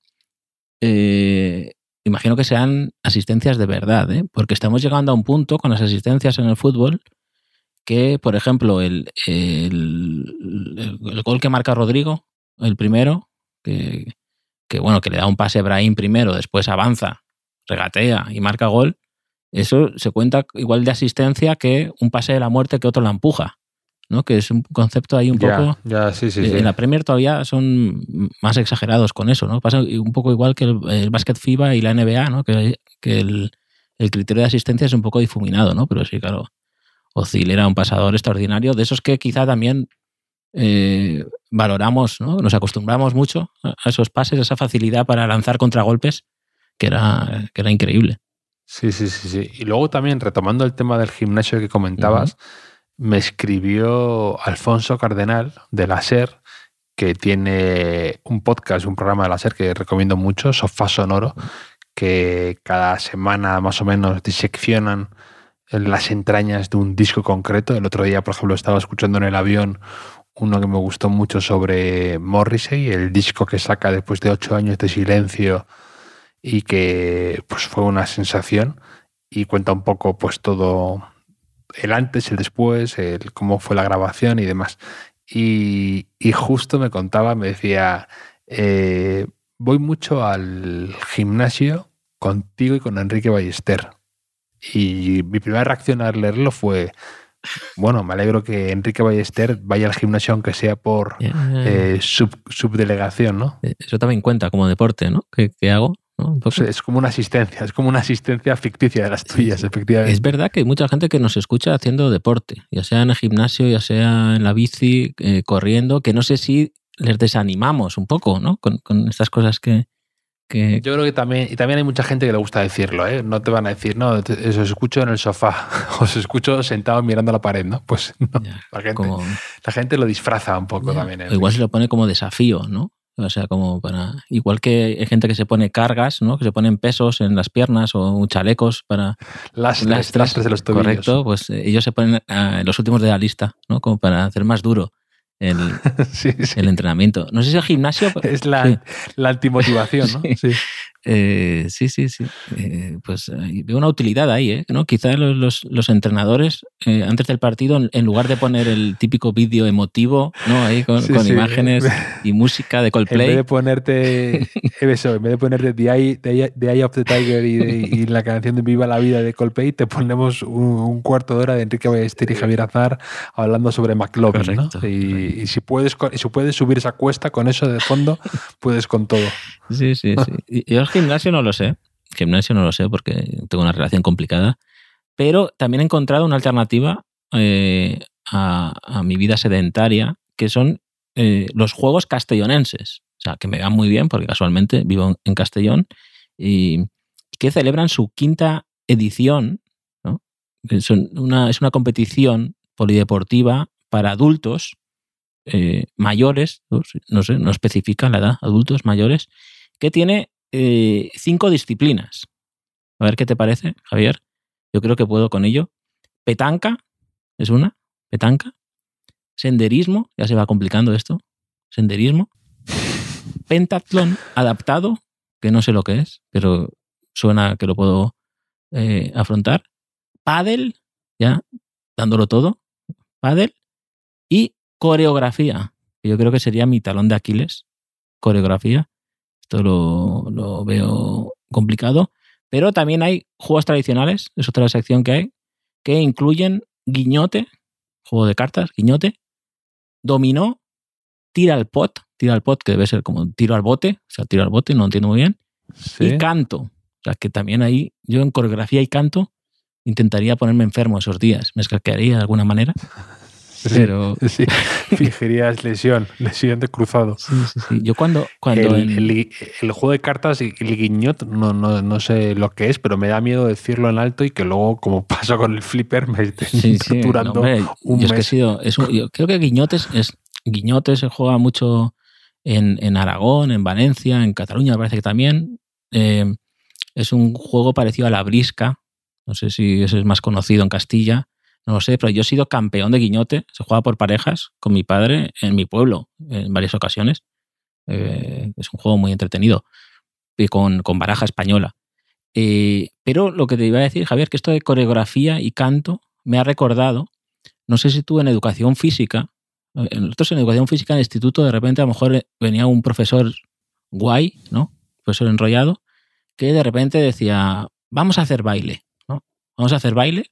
S4: eh, imagino que sean asistencias de verdad, ¿eh? Porque estamos llegando a un punto con las asistencias en el fútbol que, por ejemplo, el, el, el, el gol que marca Rodrigo, el primero, que, que bueno, que le da un pase a Brahim primero, después avanza, regatea y marca gol, eso se cuenta igual de asistencia que un pase de la muerte que otro la empuja, ¿no? Que es un concepto ahí un
S3: ya,
S4: poco...
S3: Ya, sí, sí,
S4: eh,
S3: sí.
S4: En la Premier todavía son más exagerados con eso, ¿no? Pasa un poco igual que el, el básquet FIBA y la N B A, ¿no? Que, que el, el criterio de asistencia es un poco difuminado, ¿no? Pero sí, claro, Özil era un pasador extraordinario, de esos que quizá también eh, valoramos, ¿no? Nos acostumbramos mucho a esos pases, a esa facilidad para lanzar contragolpes, que era, que era increíble.
S3: Sí, sí, sí, sí. Y luego también, retomando el tema del gimnasio que comentabas, uh-huh. me escribió Alfonso Cardenal de la SER, que tiene un podcast, un programa de la SER que recomiendo mucho, Sofá Sonoro, que cada semana más o menos diseccionan las entrañas de un disco concreto. El otro día, por ejemplo, estaba escuchando en el avión uno que me gustó mucho sobre Morrissey, el disco que saca después de ocho años de silencio y que pues fue una sensación, y cuenta un poco pues todo el antes, el después, el cómo fue la grabación y demás. Y, y justo me contaba, me decía, eh, voy mucho al gimnasio contigo y con Enrique Ballester. Y mi primera reacción al leerlo fue, bueno, me alegro que Enrique Ballester vaya al gimnasio aunque sea por yeah. eh, sub, subdelegación, ¿no?
S4: Eso también cuenta como deporte, ¿no? ¿Qué, qué hago? ¿No?
S3: O sea, es como una asistencia, es como una asistencia ficticia de las tuyas, sí, efectivamente.
S4: Es verdad que hay mucha gente que nos escucha haciendo deporte, ya sea en el gimnasio, ya sea en la bici, eh, corriendo, que no sé si les desanimamos un poco, ¿no? Con, con estas cosas que, que...
S3: Yo creo que también, y también hay mucha gente que le gusta decirlo, ¿eh? No te van a decir, no, te, os escucho en el sofá, os escucho sentado mirando la pared, ¿no? Pues no, ya, la, gente, como... la gente lo disfraza un poco ya. también. ¿eh?
S4: O igual se lo pone como desafío, ¿no? O sea, como para... Igual que hay gente que se pone cargas, ¿no? Que se ponen pesos en las piernas o chalecos para...
S3: Lastres, lastres, lastres de los tobillos.
S4: Correcto, pues ellos se ponen uh, los últimos de la lista, ¿no? Como para hacer más duro el,
S3: sí, sí.
S4: el entrenamiento. No sé si el gimnasio...
S3: Es la, sí. la antimotivación, ¿no?
S4: sí. Sí. Eh, sí, sí, sí. Eh, pues eh, veo una utilidad ahí, ¿eh? ¿No? Quizás los, los, los entrenadores, eh, antes del partido, en, en lugar de poner el típico vídeo emotivo, ¿no? Ahí con, sí, con sí. imágenes y música de Coldplay.
S3: En vez de ponerte eso, en vez de ponerte The Eye, The The Eye of the Tiger y, de, y la canción de Viva la Vida de Coldplay, te ponemos un, un cuarto de hora de Enrique Ballester y Javier Aznar hablando sobre McLovin, correcto, ¿no? Y, correcto. y si puedes si puedes subir esa cuesta con eso de fondo, puedes con todo.
S4: Sí, sí, sí. Y yo el gimnasio no lo sé. El gimnasio no lo sé porque tengo una relación complicada. Pero también he encontrado una alternativa eh, a, a mi vida sedentaria, que son eh, los juegos castellonenses. O sea, que me van muy bien porque casualmente vivo en Castellón y que celebran su quinta edición, ¿no? Son una, es una competición polideportiva para adultos eh, mayores, no sé, no especifica la edad, adultos mayores, que tiene eh, cinco disciplinas. A ver qué te parece, Javier. Yo creo que puedo con ello. Petanca es una, petanca. Senderismo, ya se va complicando esto. Senderismo. Pentatlón adaptado, que no sé lo que es, pero suena que lo puedo eh, afrontar. Pádel, ya, dándolo todo. Pádel. Y coreografía, yo creo que sería mi talón de Aquiles, coreografía. Esto lo, lo veo complicado. Pero también hay juegos tradicionales, es otra sección que hay, que incluyen guiñote, juego de cartas, guiñote, dominó, tira al pot, tira al pot, que debe ser como tiro al bote, o sea, tiro al bote, no lo entiendo muy bien, sí. Y canto. O sea, que también ahí, yo en coreografía y canto, intentaría ponerme enfermo esos días, me escaquearía de alguna manera. Pero
S3: sí, fingirías lesión, lesión de cruzado.
S4: Sí, sí, sí. Yo cuando, cuando
S3: el,
S4: en...
S3: el, el juego de cartas, el guiñot, no, no, no sé lo que es, pero me da miedo decirlo en alto y que luego, como pasa con el flipper, me estén
S4: sí,
S3: torturando
S4: sí, no, hombre,
S3: un
S4: yo
S3: mes.
S4: Es que he sido, es un, yo creo que guiñotes es guiñotes se juega mucho en, en Aragón, en Valencia, en Cataluña, me parece que también. Eh, es un juego parecido a la brisca. No sé si ese es más conocido en Castilla. No lo sé, pero yo he sido campeón de guiñote. Se juega por parejas con mi padre en mi pueblo en varias ocasiones. Eh, es un juego muy entretenido y con, con baraja española. Eh, pero lo que te iba a decir, Javier, que esto de coreografía y canto me ha recordado, no sé si tú en educación física, nosotros en educación física en el instituto de repente a lo mejor venía un profesor guay, ¿no? Profesor enrollado, que de repente decía, vamos a hacer baile, ¿no? Vamos a hacer baile.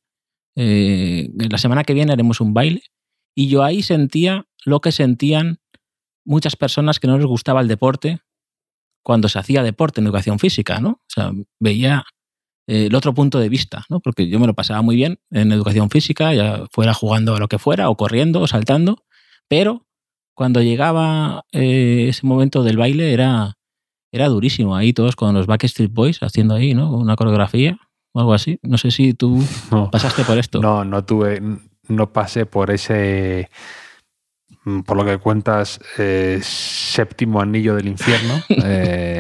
S4: Eh, la semana que viene haremos un baile, y yo ahí sentía lo que sentían muchas personas que no les gustaba el deporte cuando se hacía deporte en educación física, ¿no? O sea, veía eh, el otro punto de vista, ¿no? Porque yo me lo pasaba muy bien en educación física, ya fuera jugando a lo que fuera, o corriendo, o saltando, pero cuando llegaba eh, ese momento del baile era, era durísimo. Ahí todos con los Backstreet Boys haciendo ahí, ¿no? Una coreografía o algo así. No sé si tú no, pasaste por esto.
S3: No, no tuve, no pasé por ese, por lo que cuentas, eh, séptimo anillo del infierno. eh,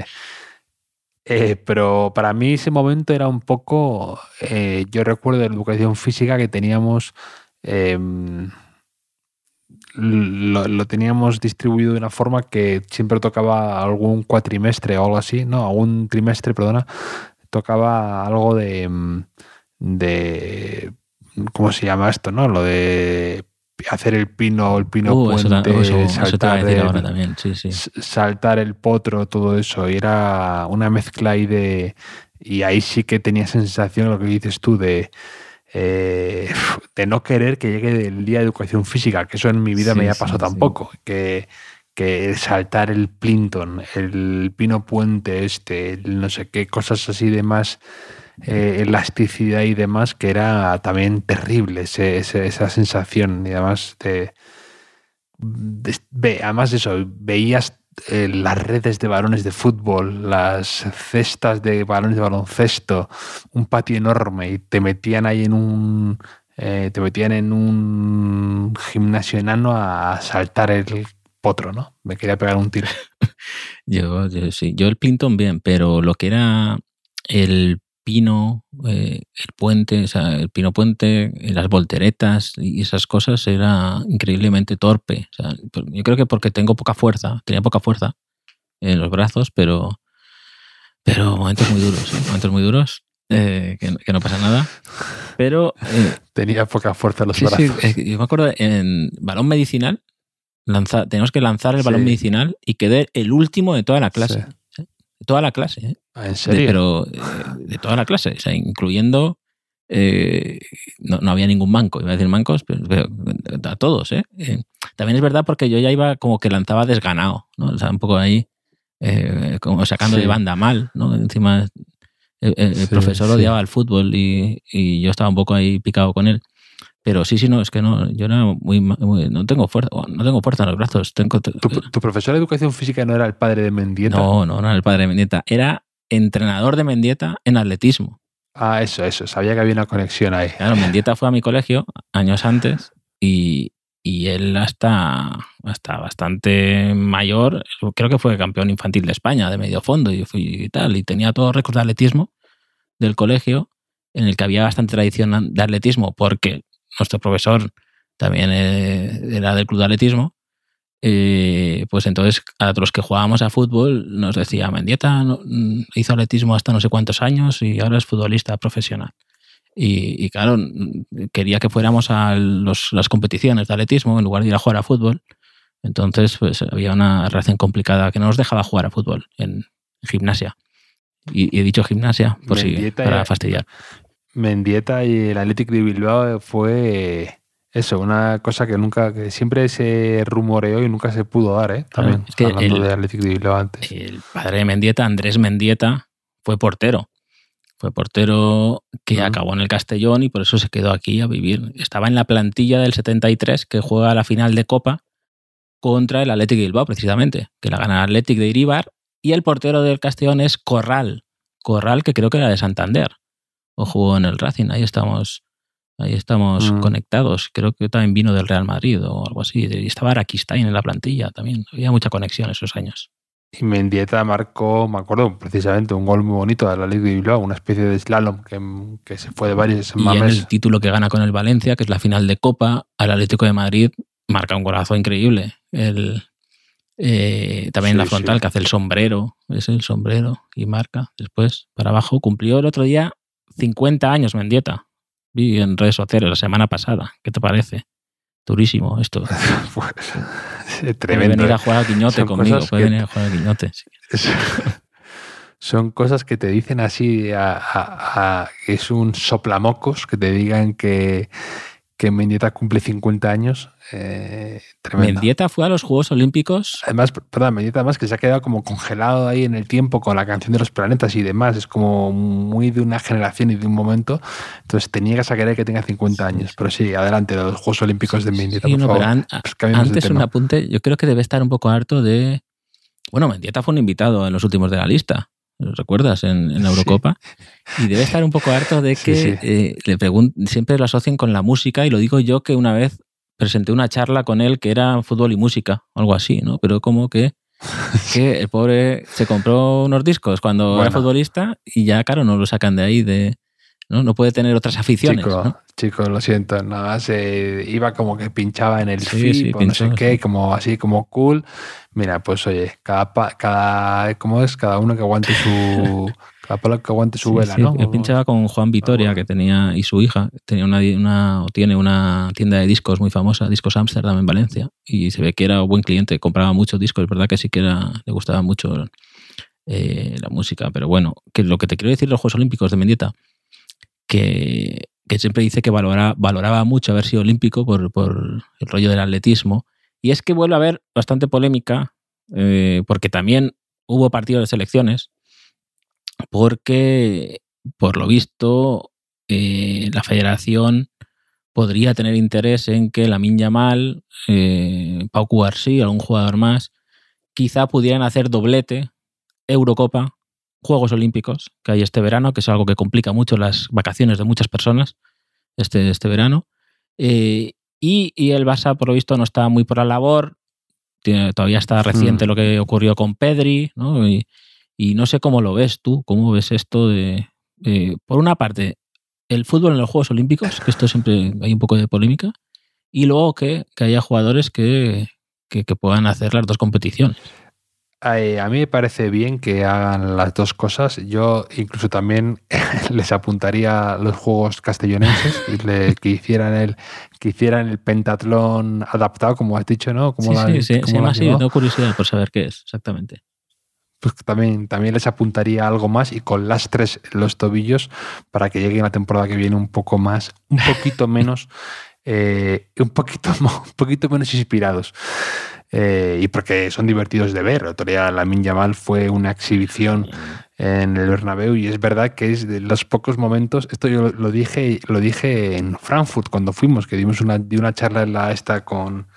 S3: eh, pero para mí ese momento era un poco, eh, yo recuerdo de la educación física que teníamos, eh, lo, lo teníamos distribuido de una forma que siempre tocaba algún cuatrimestre o algo así, no, algún trimestre, perdona, tocaba algo de... de ¿cómo se llama esto? ¿No? Lo de hacer el pino, el pino
S4: uh,
S3: puente,
S4: eso, eso,
S3: saltar,
S4: eso te voy a decir
S3: el,
S4: ahora también. Sí, sí.
S3: saltar el potro, todo eso. Y era una mezcla ahí de... Y ahí sí que tenía sensación, lo que dices tú, de, eh, de no querer que llegue el día de educación física, que eso en mi vida sí, me había pasado sí, tampoco. Sí. Que, que saltar el plinton, el pino puente este, el no sé qué, cosas así de más... Eh, elasticidad y demás, que era también terrible ese, ese, esa sensación. Y además de, de, de además de eso, veías eh, las redes de balones de fútbol, las cestas de balones de baloncesto, un patio enorme, y te metían ahí en un eh, te metían en un gimnasio enano a saltar el potro, ¿no? Me quería pegar un tiro.
S4: yo, yo sí, yo el plinton bien, pero lo que era el pino, eh, el puente, o sea, el pino puente, las volteretas y esas cosas era increíblemente torpe. O sea, yo creo que porque tengo poca fuerza, tenía poca fuerza en los brazos, pero, pero momentos muy duros, ¿eh? momentos muy duros, eh, que, que no pasa nada. Pero eh,
S3: tenía poca fuerza en los
S4: sí,
S3: brazos.
S4: Sí, yo me acuerdo en balón medicinal, lanza, tenemos que lanzar el balón sí. medicinal y quedé el último de toda la clase. Sí. De toda la clase, ¿eh?
S3: ¿En serio?
S4: De, pero eh, de toda la clase, o sea, incluyendo eh, no, no había ningún manco, iba a decir mancos, pero, pero a todos, ¿eh? ¿eh? También es verdad porque yo ya iba como que lanzaba desganado, ¿no? O sea, un poco ahí eh, como sacando sí. de banda mal, ¿no? Encima el, el, el sí, profesor sí. odiaba el fútbol y, y yo estaba un poco ahí picado con él. Pero sí, sí, no, es que no, yo era muy, muy no tengo fuerza, no tengo fuerza en los brazos. Tengo,
S3: ¿Tu, ¿Tu profesor de educación física no era el padre de Mendieta?
S4: No, no, no era el padre de Mendieta. Era entrenador de Mendieta en atletismo.
S3: Ah, eso, eso. Sabía que había una conexión ahí.
S4: Claro, Mendieta fue a mi colegio años antes y, y él hasta, hasta bastante mayor, creo que fue campeón infantil de España, de medio fondo, y fui y tal, y tenía todos los récords de atletismo del colegio, en el que había bastante tradición de atletismo, porque nuestro profesor también era del club de atletismo, eh, pues entonces a los que jugábamos a fútbol nos decía, Mendieta hizo atletismo hasta no sé cuántos años y ahora es futbolista profesional. Y, y claro, quería que fuéramos a los, las competiciones de atletismo en lugar de ir a jugar a fútbol. Entonces, pues había una relación complicada que no nos dejaba jugar a fútbol en, en gimnasia. Y, y he dicho gimnasia por si, para fastidiar.
S3: Mendieta y el Athletic de Bilbao fue eso, una cosa que nunca, que siempre se rumoreó y nunca se pudo dar, ¿eh? También,
S4: claro, es que
S3: hablando
S4: el,
S3: de Athletic de Bilbao antes.
S4: El padre de Mendieta, Andrés Mendieta, fue portero. Fue portero que uh-huh. acabó en el Castellón y por eso se quedó aquí a vivir. Estaba en la plantilla del setenta y tres que juega la final de Copa contra el Athletic de Bilbao, precisamente, que la gana el Athletic de Iríbar, y el portero del Castellón es Corral. Corral, que creo que era de Santander, o jugó en el Racing. Ahí estamos, ahí estamos uh-huh. conectados. Creo que también vino del Real Madrid o algo así. Y estaba Araquistain en la plantilla también. Había mucha conexión esos años.
S3: Y Mendieta marcó, me acuerdo, precisamente un gol muy bonito de la Liga de Bilbao, una especie de slalom que, que se fue de varios
S4: y
S3: mames.
S4: En el título que gana con el Valencia, que es la final de Copa, al Atlético de Madrid marca un golazo increíble. El, eh, también sí, la frontal sí. que hace el sombrero, es el sombrero y marca. Después, para abajo, cumplió el otro día cincuenta años Mendieta. Vi en redes sociales la semana pasada. ¿Qué te parece? Durísimo esto.
S3: Pues, tremendo.
S4: Puede venir a jugar a Quiñote conmigo. Puede venir a jugar a Quiñote. Sí.
S3: Son cosas que te dicen así, a, a, a, es un soplamocos que te digan que, que Mendieta cumple cincuenta años. Eh, tremendo.
S4: Mendieta fue a los Juegos Olímpicos.
S3: Además, perdón, Mendieta además que se ha quedado como congelado ahí en el tiempo con la canción de los planetas y demás. Es como muy de una generación y de un momento. Entonces te niegas a querer que tenga cincuenta años. Pero sí, adelante, de los Juegos Olímpicos de Mendieta,
S4: sí,
S3: por
S4: no,
S3: favor.
S4: Pero an,
S3: pues
S4: antes un apunte, yo creo que debe estar un poco harto de... Bueno, Mendieta fue un invitado en los últimos de la lista. ¿Lo recuerdas? En, en la Eurocopa. Sí. Y debe estar un poco harto de que sí, sí. Eh, le pregun- siempre lo asocien con la música, y lo digo yo que una vez presenté una charla con él que era fútbol y música, algo así, ¿no? Pero como que, que el pobre se compró unos discos cuando bueno. era futbolista y ya, claro, no lo sacan de ahí, de no, no puede tener otras aficiones.
S3: Chico,
S4: ¿no?
S3: chico, lo siento, nada más eh, iba como que pinchaba en el
S4: sí,
S3: F I P
S4: sí,
S3: o
S4: pinchó,
S3: no sé qué,
S4: sí.
S3: como así, como cool. Mira, pues oye, cada, cada ¿cómo es? Cada uno que aguante su... cada palo que aguante su
S4: sí,
S3: vela,
S4: sí.
S3: ¿no?
S4: Yo pinchaba con Juan Vitoria, ah, bueno. que tenía, y su hija, tenía una, una, o tiene una tienda de discos muy famosa, Discos Amsterdam en Valencia, y se ve que era un buen cliente, compraba muchos discos, es verdad que sí que era, le gustaba mucho eh, la música, pero bueno, que lo que te quiero decir de los Juegos Olímpicos de Mendieta, que, que siempre dice que valora, valoraba mucho haber sido olímpico por, por el rollo del atletismo, y es que vuelve a haber bastante polémica, eh, porque también hubo partidos de selecciones, porque, por lo visto, eh, la federación podría tener interés en que Lamine Yamal, eh, Pau Cubarsí, algún jugador más, quizá pudieran hacer doblete, Eurocopa, Juegos Olímpicos, que hay este verano, que es algo que complica mucho las vacaciones de muchas personas este, este verano. Eh, y, y el Barça, por lo visto, no está muy por la labor. Tiene, todavía está reciente mm. lo que ocurrió con Pedri, ¿no? Y, Y no sé cómo lo ves tú, cómo ves esto de... Eh, por una parte, el fútbol en los Juegos Olímpicos, que esto siempre hay un poco de polémica, y luego que, que haya jugadores que, que, que puedan hacer las dos competiciones.
S3: Eh, a mí me parece bien que hagan las dos cosas. Yo incluso también les apuntaría a los Juegos Castellonenses y le, que, hicieran el, que hicieran el pentatlón adaptado, como has dicho, ¿no? Como
S4: sí,
S3: la,
S4: sí, sí,
S3: como
S4: sí, sí, tengo curiosidad por saber qué es exactamente.
S3: Pues también, también les apuntaría algo más y con lastres en los tobillos para que lleguen la temporada que viene un poco más, un poquito menos, eh, un poquito, un poquito menos inspirados. Eh, y porque son divertidos de ver. Todavía Lamine Yamal fue una exhibición en el Bernabéu y es verdad que es de los pocos momentos, esto yo lo dije, lo dije en Frankfurt cuando fuimos, que dimos una, di una charla en la esta con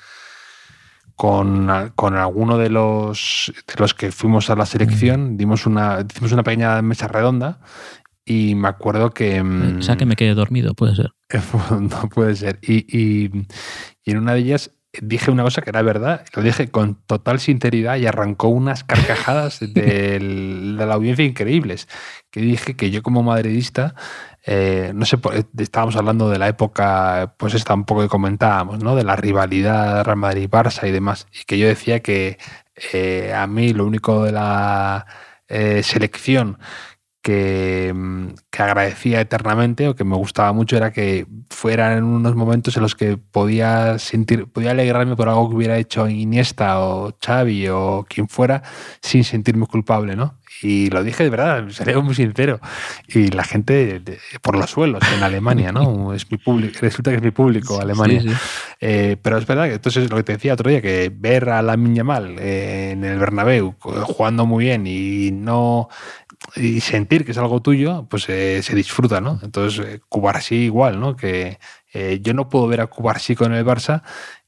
S3: Con, con alguno de los, de los que fuimos a la selección, dimos una, hicimos una pequeña mesa redonda y me acuerdo que...
S4: O sea, que me quedé dormido, puede ser.
S3: No puede ser. Y, y, y en una de ellas dije una cosa que era verdad, lo dije con total sinceridad y arrancó unas carcajadas de, de la audiencia increíbles, que dije que yo como madridista... Eh, no sé, estábamos hablando de la época, pues esta un poco que comentábamos, ¿no? De la rivalidad Real Madrid-Barça y demás, y que yo decía que eh, a mí lo único de la eh, selección que, que agradecía eternamente o que me gustaba mucho era que fueran unos momentos en los que podía sentir, podía alegrarme por algo que hubiera hecho Iniesta o Xavi o quien fuera sin sentirme culpable, ¿no? Y lo dije de verdad, sería muy sincero. Y la gente por los suelos en Alemania, ¿no? Es mi público, resulta que es mi público, Alemania. Sí, sí. Eh, pero es verdad que entonces lo que te decía otro día, que ver a Lamine Yamal eh, en el Bernabéu jugando muy bien y no y sentir que es algo tuyo, pues eh, se disfruta, ¿no? Entonces eh, Cubarsí igual, ¿no? Que eh, yo no puedo ver a Cubarsí con el Barça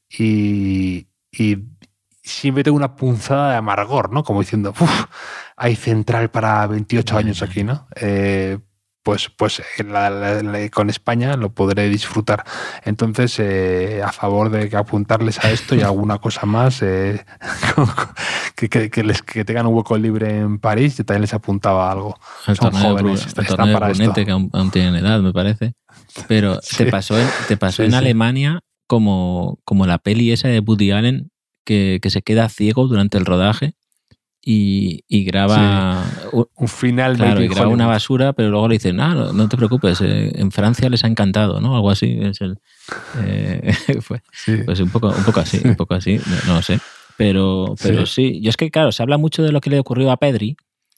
S3: y, y siempre tengo una punzada de amargor, ¿no? Como diciendo, uff, hay central para veintiocho años aquí, ¿no? Eh, pues, pues la, la, la, con España lo podré disfrutar. Entonces, eh, a favor de que apuntarles a esto y alguna cosa más, eh, que, que, que, les, que tengan un hueco libre en París, yo también les apuntaba algo.
S4: El
S3: Son
S4: torneo,
S3: jóvenes,
S4: el
S3: están,
S4: torneo
S3: están para
S4: de Brunete,
S3: esto.
S4: que aún, aún tienen edad, me parece. Pero sí. te pasó en, te pasó sí, en sí. Alemania como, como la peli esa de Woody Allen, que, que se queda ciego durante el rodaje y, y graba
S3: sí. un final
S4: claro,
S3: de
S4: y graba una basura, pero luego le dicen, ah, no, no te preocupes, eh, en Francia les ha encantado, ¿no? Algo así es el eh, fue, sí. pues un poco, un poco así, un poco así, no, no sé. Pero, pero sí. sí, yo es que claro, se habla mucho de lo que le ocurrió a Pedri,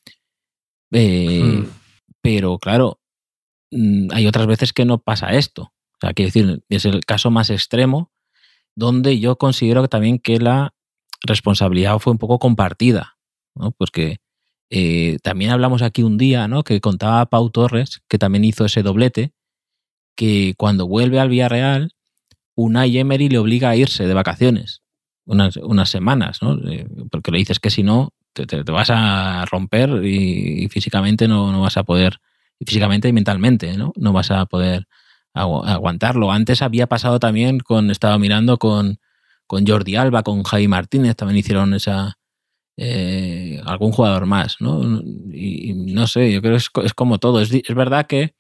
S4: eh, hmm. pero claro, hay otras veces que no pasa esto. O sea, quiero decir, es el caso más extremo donde yo considero que también que la responsabilidad fue un poco compartida, ¿no? Porque eh, también hablamos aquí un día, ¿no? Que contaba Pau Torres, que también hizo ese doblete, que cuando vuelve al Villarreal, Unai Emery le obliga a irse de vacaciones unas, unas semanas, ¿no? Eh, porque le dices que si no, te, te, te vas a romper y, y físicamente no, no vas a poder, y físicamente y mentalmente, ¿no? No vas a poder agu- aguantarlo. Antes había pasado también con, estaba mirando con, con Jordi Alba, con Javi Martínez, también hicieron esa, eh, algún jugador más, ¿no? Y, y no sé, yo creo que es, es como todo. Es, es verdad que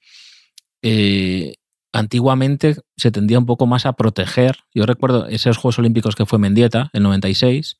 S4: eh, antiguamente se tendía un poco más a proteger. Yo recuerdo esos Juegos Olímpicos que fue Mendieta, el noventa y seis,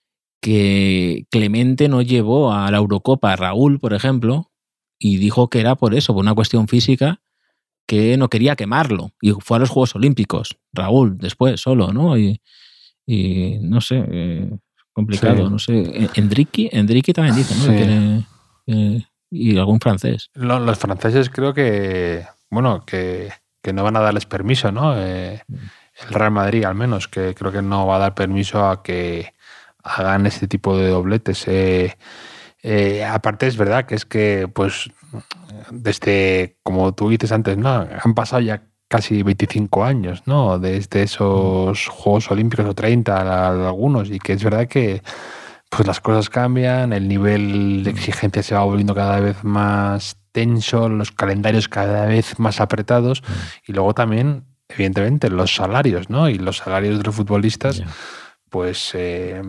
S4: que Clemente no llevó a la Eurocopa a Raúl, por ejemplo, y dijo que era por eso, por una cuestión física, que no quería quemarlo. Y fue a los Juegos Olímpicos, Raúl, después, solo, ¿no? Y, y no sé, eh, complicado, sí. no sé. Enrique, Enrique también dice, ¿no? Sí. Que quiere, eh, y algún francés.
S3: Los, los franceses creo que, bueno, que... que no van a darles permiso, ¿no? Eh, el Real Madrid, al menos, que creo que no va a dar permiso a que hagan este tipo de dobletes. Eh, eh, aparte, es verdad que es que, pues, desde, como tú dices antes, ¿no? Han pasado ya casi veinticinco años, ¿no? Desde esos Juegos Olímpicos, o treinta algunos, y que es verdad que pues las cosas cambian, el nivel de exigencia se va volviendo cada vez más tenso, los calendarios cada vez más apretados y luego también, evidentemente, los salarios, ¿no? Y los salarios de los futbolistas, yeah. pues eh,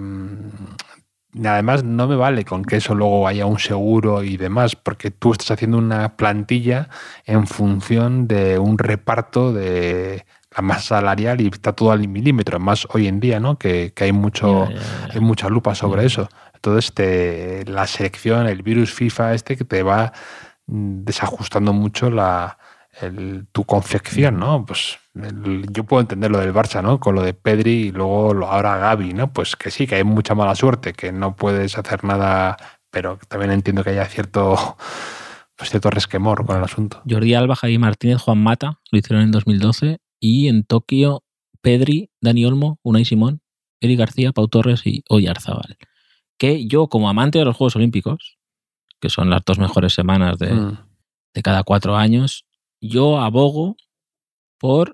S3: además no me vale con que eso luego haya un seguro y demás, porque tú estás haciendo una plantilla en función de un reparto de la masa salarial y está todo al milímetro, más hoy en día, ¿no? Que, que hay mucho yeah, yeah, yeah. hay mucha lupa sobre yeah. eso. Entonces te, la selección, el virus FIFA este que te va desajustando mucho la, el, tu confección, ¿no? Pues el, yo puedo entender lo del Barça, ¿no? Con lo de Pedri y luego lo, ahora Gavi, ¿no? Pues que sí, que hay mucha mala suerte, que no puedes hacer nada, pero también entiendo que haya cierto, pues cierto resquemor con el asunto.
S4: Jordi Alba, Javi Martínez, Juan Mata, lo hicieron en dos mil doce, y en Tokio Pedri, Dani Olmo, Unai Simón, Eric García, Pau Torres y Oyarzabal. Que yo, como amante de los Juegos Olímpicos, que son las dos mejores semanas de, mm. de cada cuatro años, yo abogo por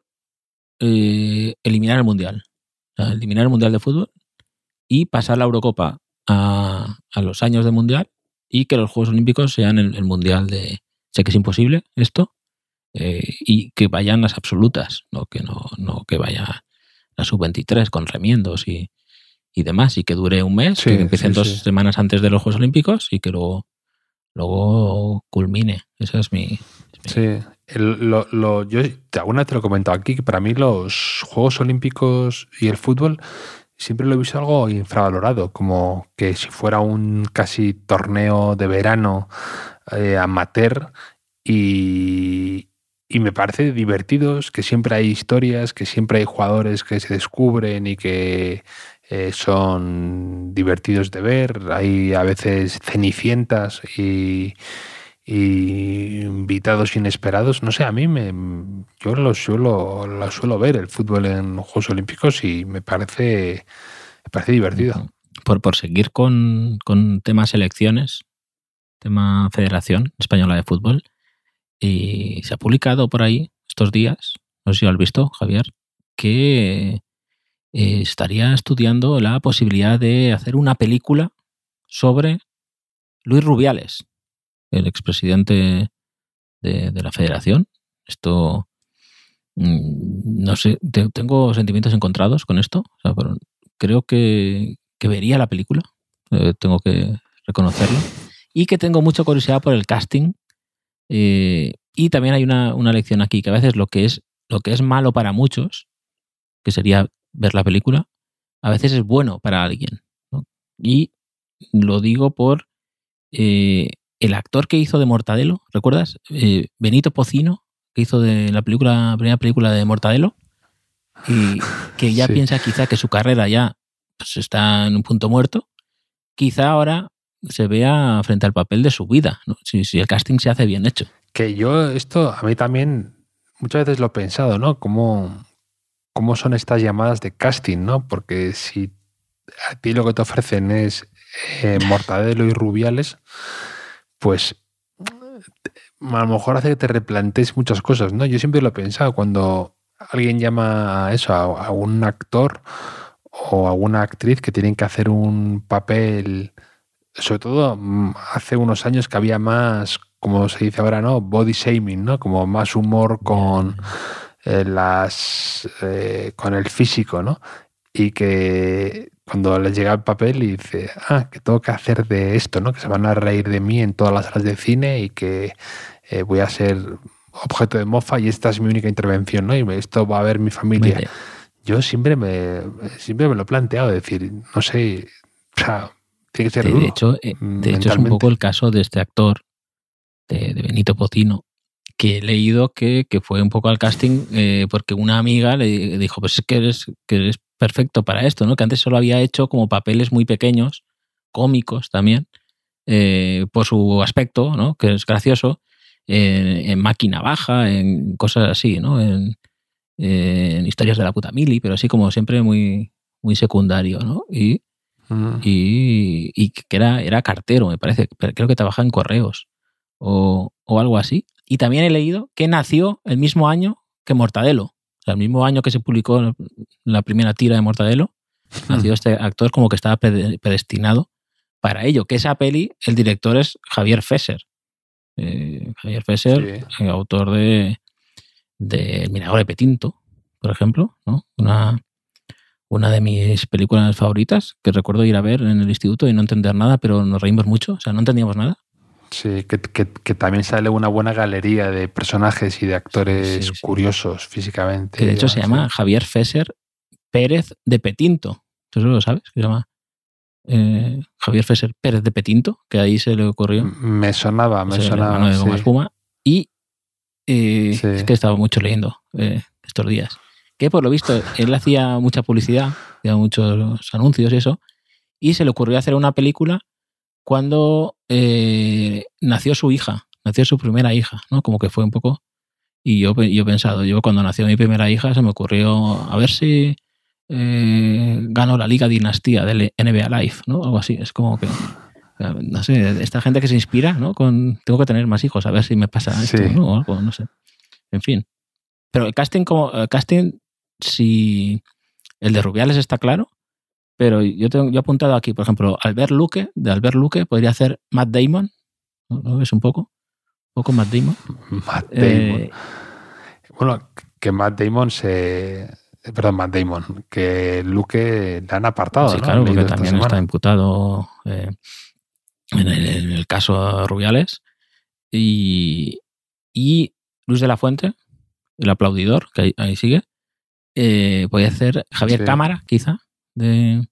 S4: eh, eliminar el Mundial. O sea, eliminar el Mundial de Fútbol y pasar la Eurocopa a, a los años de Mundial y que los Juegos Olímpicos sean el, el Mundial de... Sé que es imposible esto, eh, y que vayan las absolutas, no que, no, no que vaya la sub veintitrés con remiendos y, y demás, y que dure un mes, sí, que empiecen sí, dos sí. semanas antes de los Juegos Olímpicos y que luego... luego culmine. Esa es mi... Es mi...
S3: Sí, el, lo, lo, yo alguna vez te lo he comentado aquí, que para mí los Juegos Olímpicos y el fútbol siempre lo he visto algo infravalorado, como que si fuera un casi torneo de verano eh, amateur y, y me parece divertidos, que siempre hay historias, que siempre hay jugadores que se descubren y que eh, son divertidos de ver. Hay a veces cenicientas y, y invitados inesperados. No sé, a mí me, yo lo suelo, lo suelo ver el fútbol en los Juegos Olímpicos y me parece, me parece divertido.
S4: Por, por seguir con, con temas selecciones, tema Federación Española de Fútbol, y se ha publicado por ahí estos días, no sé si lo has visto, Javier, que eh, estaría estudiando la posibilidad de hacer una película sobre Luis Rubiales, el expresidente de, de la Federación. Esto, no sé, te, tengo sentimientos encontrados con esto. O sea, pero creo que, que vería la película, eh, tengo que reconocerlo, y que tengo mucha curiosidad por el casting. Eh, y también hay una, una lección aquí, que a veces lo que es lo que es malo para muchos, que sería ver la película, a veces es bueno para alguien, ¿no? Y lo digo por eh, el actor que hizo de Mortadelo, ¿recuerdas? Eh, Benito Pocino, que hizo de la película, la primera película de Mortadelo, y que ya sí. piensa quizá que su carrera ya pues, está en un punto muerto, quizá ahora se vea frente al papel de su vida, ¿no? Si, si el casting se hace bien hecho.
S3: Que yo esto, a mí también, muchas veces lo he pensado, ¿no? ¿Cómo, cómo son estas llamadas de casting, ¿no? Porque si a ti lo que te ofrecen es eh, Mortadelo y Rubiales, pues a lo mejor hace que te replantees muchas cosas, ¿no? Yo siempre lo he pensado, cuando alguien llama a eso, a, a un actor o a una actriz que tienen que hacer un papel, sobre todo hace unos años que había más, como se dice ahora, ¿no? Body shaming, ¿no? Como más humor con eh, las eh, con el físico, ¿no? Y que cuando les llega el papel y dice, ah, que tengo que hacer de esto, ¿no? Que se van a reír de mí en todas las salas de cine y que eh, voy a ser objeto de mofa y esta es mi única intervención, ¿no? Y esto va a ver mi familia. Yo siempre me, siempre me lo he planteado, decir, no sé, o sea, tiene que ser
S4: de,
S3: duro.
S4: De hecho, eh, de hecho es un poco el caso de este actor, de, de Benito Pocino, que he leído que, que fue un poco al casting eh, porque una amiga le dijo, pues es que eres, que eres perfecto para esto, ¿no? Que antes solo había hecho como papeles muy pequeños, cómicos también, eh, por su aspecto, ¿no? Que es gracioso, eh, en Máquina Baja, en cosas así, ¿no? En, eh, en Historias de la puta mili, pero así como siempre muy, muy secundario, ¿no? Y, mm. y, y que era, era cartero, me parece, creo que trabajaba en correos o, o algo así. Y también he leído que nació el mismo año que Mortadelo. O sea, el mismo año que se publicó la primera tira de Mortadelo, nació este actor como que estaba predestinado para ello. Que esa peli, el director es Javier Fesser. Eh, Javier Fesser, sí. autor de, de El Milagro de Petinto, por ejemplo, ¿no? Una, una de mis películas favoritas, que recuerdo ir a ver en el instituto y no entender nada, pero nos reímos mucho. O sea, no entendíamos nada.
S3: Sí, que, que, que también sale una buena galería de personajes y de actores sí, sí. curiosos físicamente.
S4: Que de hecho se llama Javier Fesser Pérez de Petinto. ¿Tú lo sabes? Que se llama eh, Javier Fesser Pérez de Petinto, que ahí se le ocurrió.
S3: Me sonaba, me
S4: es
S3: sonaba.
S4: El hermano de Goma
S3: sí.
S4: Espuma. Y eh,
S3: sí.
S4: es que he estado mucho leyendo eh, estos días. Que por lo visto él hacía mucha publicidad, hacía muchos anuncios y eso, y se le ocurrió hacer una película cuando eh, nació su hija, nació su primera hija, ¿no? Como que fue un poco... Y yo, yo he pensado, yo cuando nació mi primera hija se me ocurrió a ver si eh, gano la Liga Dinastía del N B A Live, ¿no? Algo así, es como que... No sé, esta gente que se inspira, ¿no? Con tengo que tener más hijos, a ver si me pasa esto, sí. ¿no? O algo, no sé. En fin. Pero el casting, como el casting, si el de Rubiales está claro, pero yo tengo yo he apuntado aquí, por ejemplo, Albert Luque, de Albert Luque podría hacer Matt Damon, ¿no? ¿Lo ves un poco? Un poco Matt Damon.
S3: Matt Damon. Eh, bueno, que Matt Damon se... Perdón, Matt Damon, que Luque le han apartado,
S4: sí,
S3: ¿no?
S4: claro, porque también está imputado eh, en, el, en el caso Rubiales. Y, y Luis de la Fuente, el aplaudidor, que ahí, ahí sigue, eh, podría ser Javier sí. Cámara, quizá. de,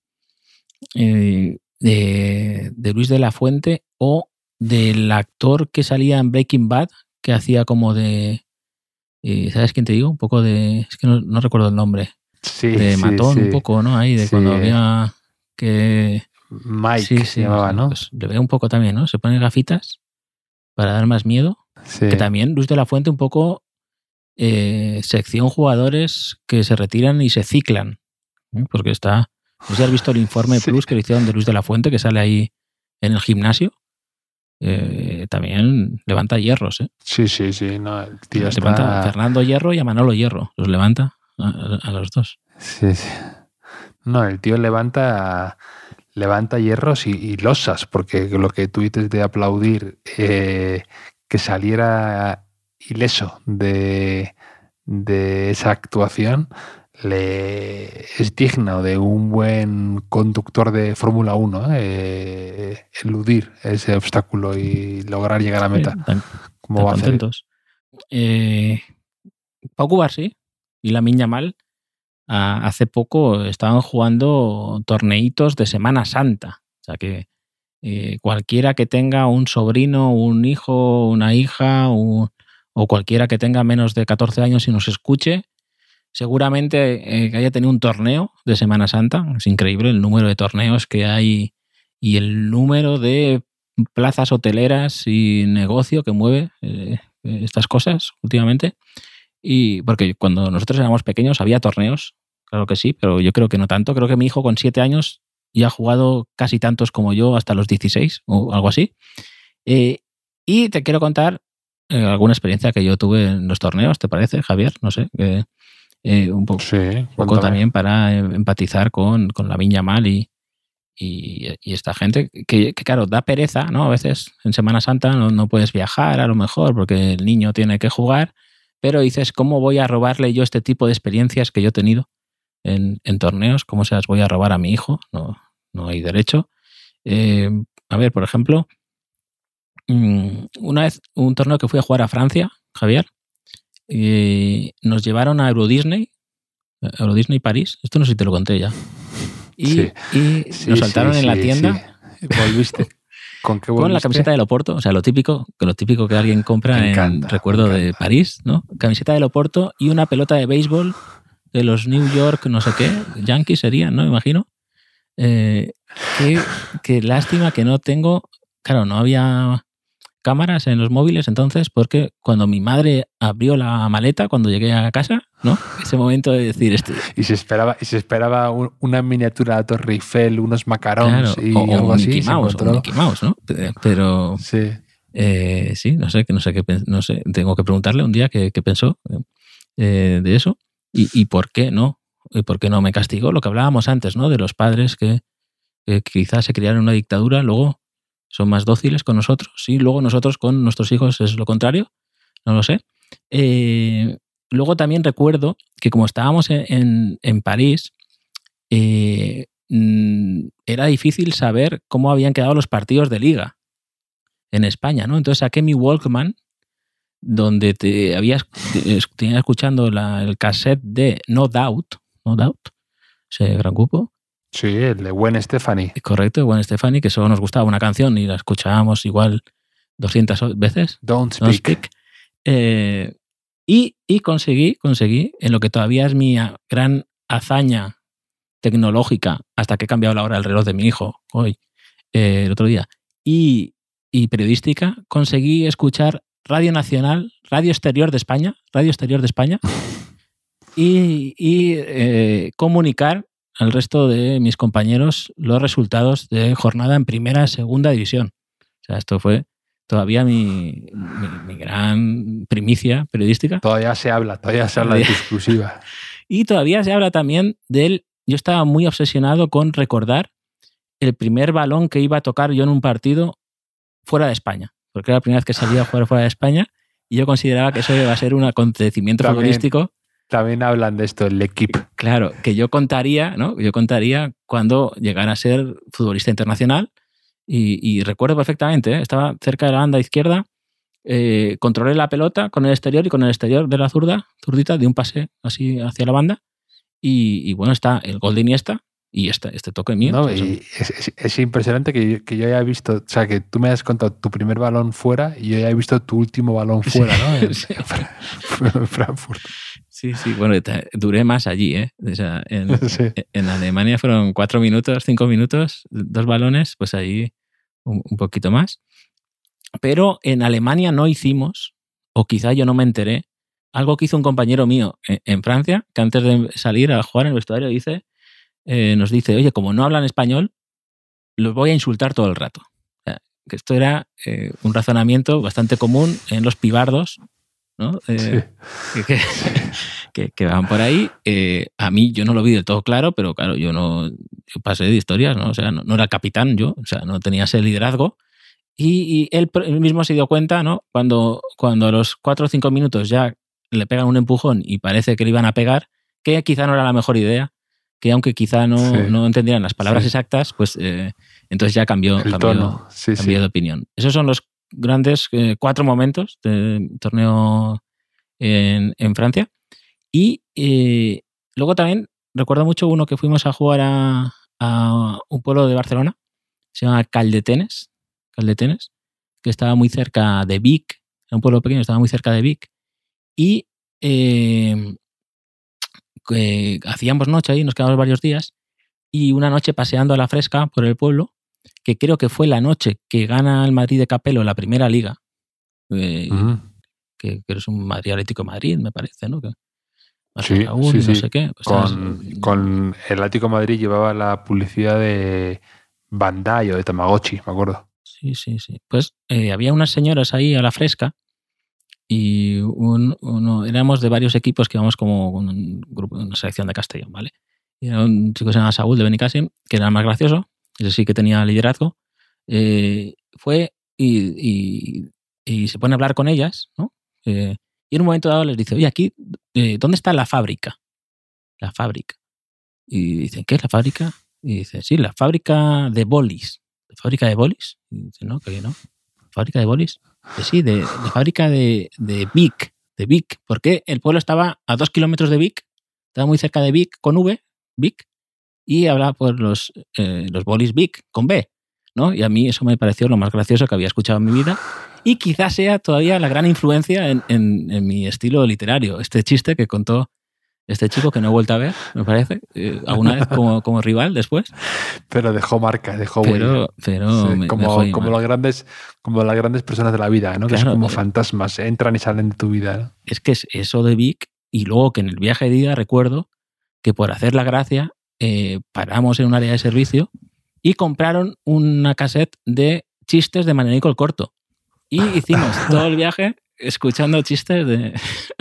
S4: eh, de, de Luis de la Fuente o del actor que salía en Breaking Bad, que hacía como de... Eh, ¿Sabes quién te digo? Un poco de... Es que no, no recuerdo el nombre.
S3: Sí,
S4: de
S3: sí,
S4: matón,
S3: sí.
S4: un poco, ¿no? Ahí, de
S3: Sí.
S4: cuando había que...
S3: Mike
S4: sí,
S3: se
S4: sí,
S3: llamaba,
S4: sí,
S3: ¿no?
S4: pues le veo un poco también, ¿no? Se pone gafitas para dar más miedo.
S3: Sí.
S4: Que también Luis de la Fuente un poco eh, sección jugadores que se retiran y se ciclan, ¿eh? Porque está... No sé si has visto el informe
S3: Sí.
S4: Plus que le hicieron de Luis de la Fuente, que sale ahí en el gimnasio. Eh, también levanta hierros, ¿eh?
S3: Sí, sí, sí. No, el tío
S4: Levanta
S3: está...
S4: a Fernando Hierro y a Manolo Hierro. Los levanta a, a los dos.
S3: Sí, sí. No, el tío levanta, levanta hierros y, y losas, porque lo que tú dices de aplaudir eh, que saliera ileso de, de esa actuación le es digno de un buen conductor de Fórmula uno, eh, eludir ese obstáculo y lograr llegar a meta.
S4: Sí, tan,
S3: como
S4: tan
S3: va a hacer él.
S4: contentos. Eh, Pau Cubarsí y Lamine Yamal a, hace poco estaban jugando torneitos de Semana Santa. O sea que eh, cualquiera que tenga un sobrino, un hijo, una hija un, o cualquiera que tenga menos de catorce años y nos escuche, seguramente eh, haya tenido un torneo de Semana Santa. Es increíble el número de torneos que hay y el número de plazas hoteleras y negocio que mueve eh, estas cosas últimamente. Y porque cuando nosotros éramos pequeños había torneos, claro que sí, pero yo creo que no tanto. Creo que mi hijo con siete años ya ha jugado casi tantos como yo hasta los dieciséis o algo así. Eh, y te quiero contar eh, alguna experiencia que yo tuve en los torneos, ¿te parece, Javier? No sé, eh, eh, un poco,
S3: Sí,
S4: un poco también para empatizar con, con Lamine Yamal y, y, y esta gente que, que, claro, da pereza, ¿no? A veces en Semana Santa no, no puedes viajar a lo mejor porque el niño tiene que jugar, pero dices, ¿cómo voy a robarle yo este tipo de experiencias que yo he tenido en, en torneos? ¿Cómo se las voy a robar a mi hijo? No, no hay derecho. Eh, a ver, por ejemplo, una vez un torneo que fui a jugar a Francia, Javier, eh, nos llevaron a Euro Disney, Euro Disney París, esto no sé si te lo conté ya, y,
S3: sí.
S4: y
S3: sí,
S4: nos saltaron
S3: sí,
S4: en la
S3: sí,
S4: tienda.
S3: Sí. ¿Volviste? ¿Con qué volviste?
S4: Con la camiseta del Oporto, o sea, lo típico, que lo típico que alguien compra
S3: me encanta,
S4: en recuerdo de París, ¿no? Camiseta del Oporto y una pelota de béisbol de los New York, no sé qué, Yankees serían, ¿no? Me imagino. Eh, qué, qué lástima que no tengo, claro, no había cámaras en los móviles entonces, porque cuando mi madre abrió la maleta cuando llegué a casa, ¿no? Ese momento de decir este...
S3: Y se esperaba, y se esperaba un, una miniatura de Torre Eiffel, unos macarons
S4: claro,
S3: y
S4: o,
S3: algo
S4: o
S3: así.
S4: Mickey Mouse, o Mickey Mouse, ¿no? Pero
S3: sí,
S4: eh, sí, no sé, que no sé qué, no sé, tengo que preguntarle un día qué, qué pensó eh, de eso y, y por qué no, y por qué no me castigó, lo que hablábamos antes, ¿no? De los padres que, que quizás se criaron en una dictadura, luego son más dóciles con nosotros y luego nosotros con nuestros hijos es lo contrario, no lo sé. Eh, luego también recuerdo que como estábamos en, en, en París, eh, era difícil saber cómo habían quedado los partidos de liga en España, ¿no? Entonces saqué mi Walkman donde te habías te, tenía escuchando la, el cassette de No Doubt, No Doubt, ese gran grupo.
S3: Sí, el de Gwen Stefani.
S4: Correcto, Gwen Stefani, que solo nos gustaba una canción y la escuchábamos igual doscientas veces.
S3: Don't Speak.
S4: Don't speak. Eh, y, y conseguí, conseguí, en lo que todavía es mi gran hazaña tecnológica, hasta que he cambiado la hora del reloj de mi hijo hoy, eh, el otro día, y, y periodística, conseguí escuchar Radio Nacional, Radio Exterior de España, Radio Exterior de España, y, y eh, comunicar al resto de mis compañeros los resultados de jornada en primera, segunda división. O sea, esto fue todavía mi, mi, mi gran primicia periodística.
S3: Todavía se habla, todavía se habla de tu exclusiva.
S4: Y todavía se habla también del... Yo estaba muy obsesionado con recordar el primer balón que iba a tocar yo en un partido fuera de España, porque era la primera vez que salía a jugar fuera de España y yo consideraba que eso iba a ser un acontecimiento también, futbolístico.
S3: También hablan de esto, el equipo.
S4: Claro, que yo contaría, ¿no? Yo contaría cuando llegara a ser futbolista internacional y, y recuerdo perfectamente, ¿eh? Estaba cerca de la banda izquierda, eh, controlé la pelota con el exterior y con el exterior de la zurda, zurdita, de un pase así hacia la banda y, y bueno, está el gol de Iniesta, y este, este toque mío.
S3: No,
S4: o sea,
S3: y es, es, es impresionante que yo, que yo haya visto, o sea, que tú me hayas contado tu primer balón fuera y yo haya visto tu último balón fuera, sí, ¿no? En,
S4: sí.
S3: en Frankfurt.
S4: Sí, sí, bueno, duré más allí, ¿eh? O sea, en,
S3: sí.
S4: en Alemania fueron cuatro minutos, cinco minutos, dos balones, pues ahí un, un poquito más. Pero en Alemania no hicimos, o quizá yo no me enteré, algo que hizo un compañero mío en, en Francia, que antes de salir a jugar en el vestuario dice, eh, nos dice, oye, como no hablan español, los voy a insultar todo el rato. O sea, que esto era eh, un razonamiento bastante común en los pibardos, ¿no? Eh, sí. que, que, que van por ahí. Eh, a mí yo no lo vi del todo claro, pero claro, yo no yo pasé de historias, ¿no? O sea, no, no era capitán yo, o sea, no tenía ese liderazgo. Y, y él, él mismo se dio cuenta, ¿no? Cuando, cuando a los cuatro o cinco minutos ya le pegan un empujón y parece que le iban a pegar, que quizá no era la mejor idea, que aunque quizá no, sí. no entendieran las palabras sí. exactas, pues eh, entonces ya cambió, cambió, sí, cambió sí. de opinión. Esos son los grandes eh, cuatro momentos del torneo en, en Francia. Y eh, luego también recuerdo mucho uno que fuimos a jugar a, a un pueblo de Barcelona, se llama Caldetenes, Caldetenes, que estaba muy cerca de Vic, era un pueblo pequeño, estaba muy cerca de Vic, y eh, que hacíamos noche ahí, nos quedamos varios días, y una noche paseando a la fresca por el pueblo, que creo que fue la noche que gana el Madrid de Capello la primera liga, eh, uh-huh. que, que es un Madrid Atlético de Madrid, me parece, ¿no? Que
S3: sí,
S4: aún,
S3: sí, sí.
S4: No sé qué. O sea,
S3: con, es, con el Atlético de Madrid llevaba la publicidad de Bandai o de Tamagotchi, me acuerdo.
S4: Sí, sí, sí. Pues eh, había unas señoras ahí a la fresca y un, uno, éramos de varios equipos que íbamos como un grupo, una selección de Castellón, ¿vale? Y era un chico que se llama Saúl de Benicassim, que era el más gracioso, ese sí que tenía liderazgo. Eh, fue y, y, y se pone a hablar con ellas, ¿no? Eh, y en un momento dado les dice, oye, aquí, eh, ¿dónde está la fábrica? La fábrica. Y dicen, ¿qué es la fábrica? Y dice, sí, la fábrica de bolis. ¿La fábrica de bolis? Y dice, no, que no. ¿Fábrica de bolis? Eh, sí, de la fábrica de, de Vic, de Vic, porque el pueblo estaba a dos kilómetros de Vic, estaba muy cerca de Vic, con V, Vic, y hablaba por los, eh, los bolis Vic, con B, ¿no? Y a mí eso me pareció lo más gracioso que había escuchado en mi vida, y quizás sea todavía la gran influencia en, en, en mi estilo literario. Este chiste que contó este chico que no he vuelto a ver, me parece, eh, alguna vez como, como rival después.
S3: Pero dejó marca, dejó
S4: pero,
S3: huella.
S4: Pero
S3: sí,
S4: me,
S3: como,
S4: me
S3: como, las grandes, como las grandes personas de la vida, ¿no? Claro, que son como fantasmas, entran y salen de tu vida, ¿no?
S4: Es que es eso de Vic, y luego que en el viaje de ida recuerdo que por hacer la gracia eh, paramos en un área de servicio y compraron una cassette de chistes de Manelico el Corto. Y hicimos todo el viaje escuchando chistes de...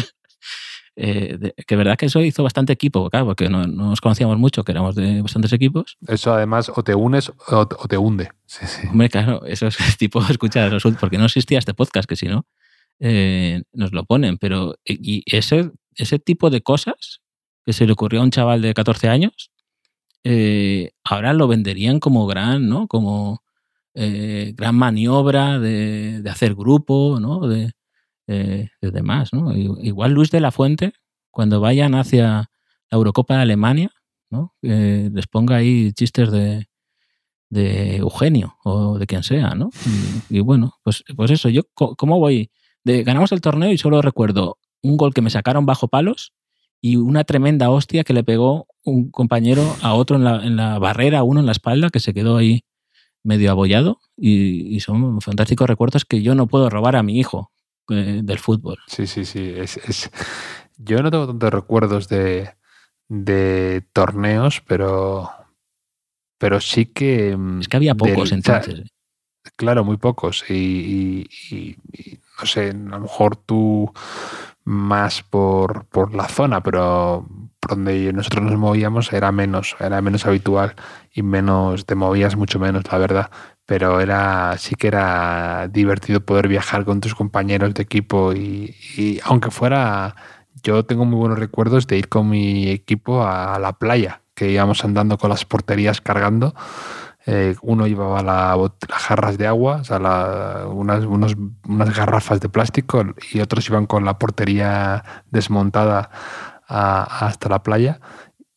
S4: Eh, de, que verdad que eso hizo bastante equipo, claro, porque no, no nos conocíamos mucho, que éramos de bastantes equipos.
S3: Eso además o te unes o, o te hunde. Sí, sí.
S4: Hombre, claro, eso es tipo de escuchar los, porque no existía este podcast, que si no eh, nos lo ponen, pero y ese, ese tipo de cosas que se le ocurrió a un chaval de catorce años, eh, ahora lo venderían como gran, ¿no? Como eh, gran maniobra de, de hacer grupo, ¿no? De Eh, de demás, ¿no? Igual Luis de la Fuente, cuando vayan hacia la Eurocopa de Alemania, ¿no? Eh, les ponga ahí chistes de, de Eugenio o de quien sea, ¿no? Y, y bueno, pues, pues eso, yo ¿cómo voy? De, ganamos el torneo y solo recuerdo un gol que me sacaron bajo palos y una tremenda hostia que le pegó un compañero a otro en la, en la barrera, uno en la espalda, que se quedó ahí medio abollado, y, y son fantásticos recuerdos que yo no puedo robar a mi hijo del fútbol.
S3: Sí, sí, sí. Es, es... Yo no tengo tantos recuerdos de, de torneos, pero, pero sí que...
S4: Es que había pocos del, entonces.
S3: O sea, claro, muy pocos. Y, y, y, y no sé, a lo mejor tú más por, por la zona, pero por donde nosotros nos movíamos era menos, era menos habitual y menos, te movías mucho menos, la verdad. Pero era sí que era divertido poder viajar con tus compañeros de equipo y, y aunque fuera, yo tengo muy buenos recuerdos de ir con mi equipo a la playa, que íbamos andando con las porterías cargando. Eh, uno llevaba la, las jarras de agua, o sea, la, unas, unos, unas garrafas de plástico, y otros iban con la portería desmontada a, hasta la playa.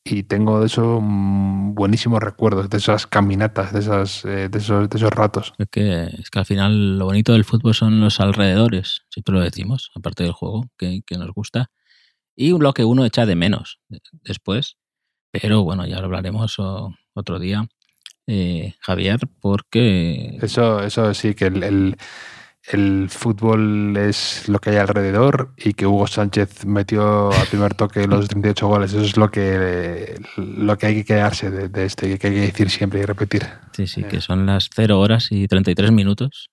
S3: y tengo de eso buenísimos recuerdos, de esas caminatas, de, esas, de, esos, de esos ratos.
S4: Es que, es que al final lo bonito del fútbol son los alrededores, siempre lo decimos, aparte del juego, que, que nos gusta, y lo que uno echa de menos después. Pero bueno, ya lo hablaremos otro día, eh, Javier, porque...
S3: Eso, eso sí, que el... el El fútbol es lo que hay alrededor y que Hugo Sánchez metió al primer toque los treinta y ocho goles. Eso es lo que, lo que hay que quedarse de, de este, que hay que decir siempre y repetir.
S4: Sí, sí, que son las cero horas y treinta y tres minutos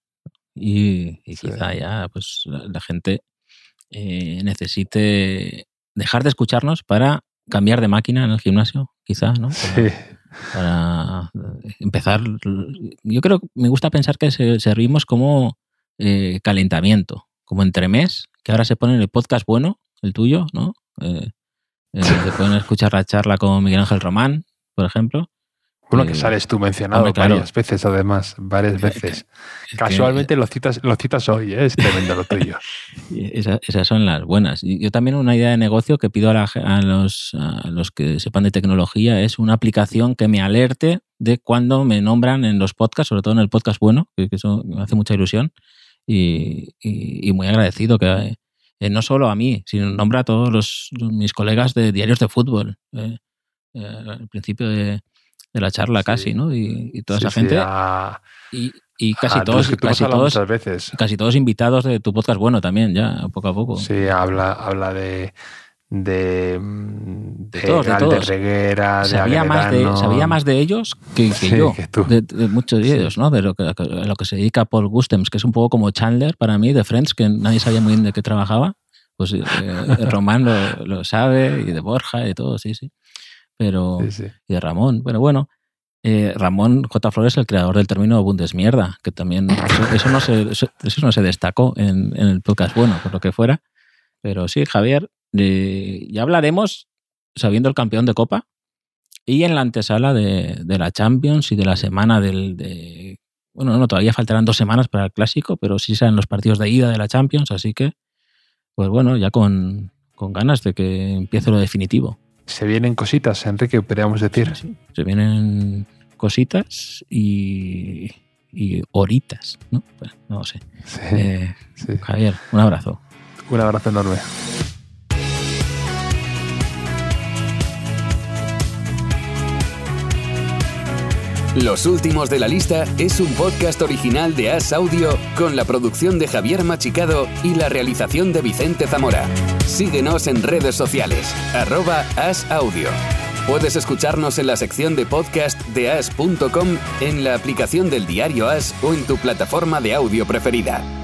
S4: y, y sí. Quizá ya pues la, la gente eh, necesite dejar de escucharnos para cambiar de máquina en el gimnasio, quizá, ¿no? Para,
S3: sí.
S4: Para empezar... Yo creo, me gusta pensar que servimos como... Eh, calentamiento, como entremés, que ahora se pone en el podcast bueno, el tuyo, ¿no? Eh, eh, se pueden escuchar la charla con Miguel Ángel Román, por ejemplo.
S3: Bueno, que sales tú mencionado hombre, claro. varias veces, además, varias veces. Que, Casualmente que, lo citas lo citas hoy, ¿eh? Es tremendo lo tuyo.
S4: Esa, esas son las buenas. Yo también una idea de negocio que pido a, la, a, los, a los que sepan de tecnología es una aplicación que me alerte de cuando me nombran en los podcasts, sobre todo en el podcast bueno, que, que eso me hace mucha ilusión. Y, y, y muy agradecido que eh, no solo a mí, sino nombra a todos los, los mis colegas de diarios de fútbol eh, eh, al principio de, de la charla sí. casi, ¿no? Y, y toda
S3: sí,
S4: esa gente
S3: sí, a,
S4: y, y casi todos casi todos
S3: veces.
S4: casi todos invitados de tu podcast bueno también ya poco a poco.
S3: Sí, habla habla de de, de,
S4: de todos, de, todos.
S3: de Reguera,
S4: sabía
S3: de
S4: más de sabía más de ellos que, que
S3: sí,
S4: yo,
S3: que tú.
S4: De, de muchos de ellos, sí. ¿no? De lo que, a lo que se dedica Paul Gustems, que es un poco como Chandler para mí de Friends, que nadie sabía muy bien de qué trabajaba. Pues eh, Román lo, lo sabe, y de Borja y de todo, sí, sí. Pero
S3: sí, sí.
S4: y de Ramón, bueno, bueno. Eh, Ramón J. Flores, el creador del término Bundesmierda, que también eso, eso no se eso, eso no se destacó en, en el podcast bueno, por lo que fuera. Pero sí, Javier. De, ya hablaremos sabiendo el campeón de Copa y en la antesala de, de la Champions y de la semana del... De, bueno, no, todavía faltarán dos semanas para el Clásico, pero sí serán los partidos de ida de la Champions, así que, pues bueno, ya con, con ganas de que empiece lo definitivo.
S3: Se vienen cositas, Enrique, podríamos decir.
S4: Sí, sí. Se vienen cositas y, y horitas, ¿no? Bueno, no lo sé.
S3: Sí,
S4: eh,
S3: sí.
S4: Javier, un abrazo.
S3: Un abrazo enorme.
S2: Los últimos de la lista es un podcast original de As Audio con la producción de Javier Machicado y la realización de Vicente Zamora. Síguenos en redes sociales, arroba As Audio. Puedes escucharnos en la sección de podcast de as punto com, en la aplicación del diario As o en tu plataforma de audio preferida.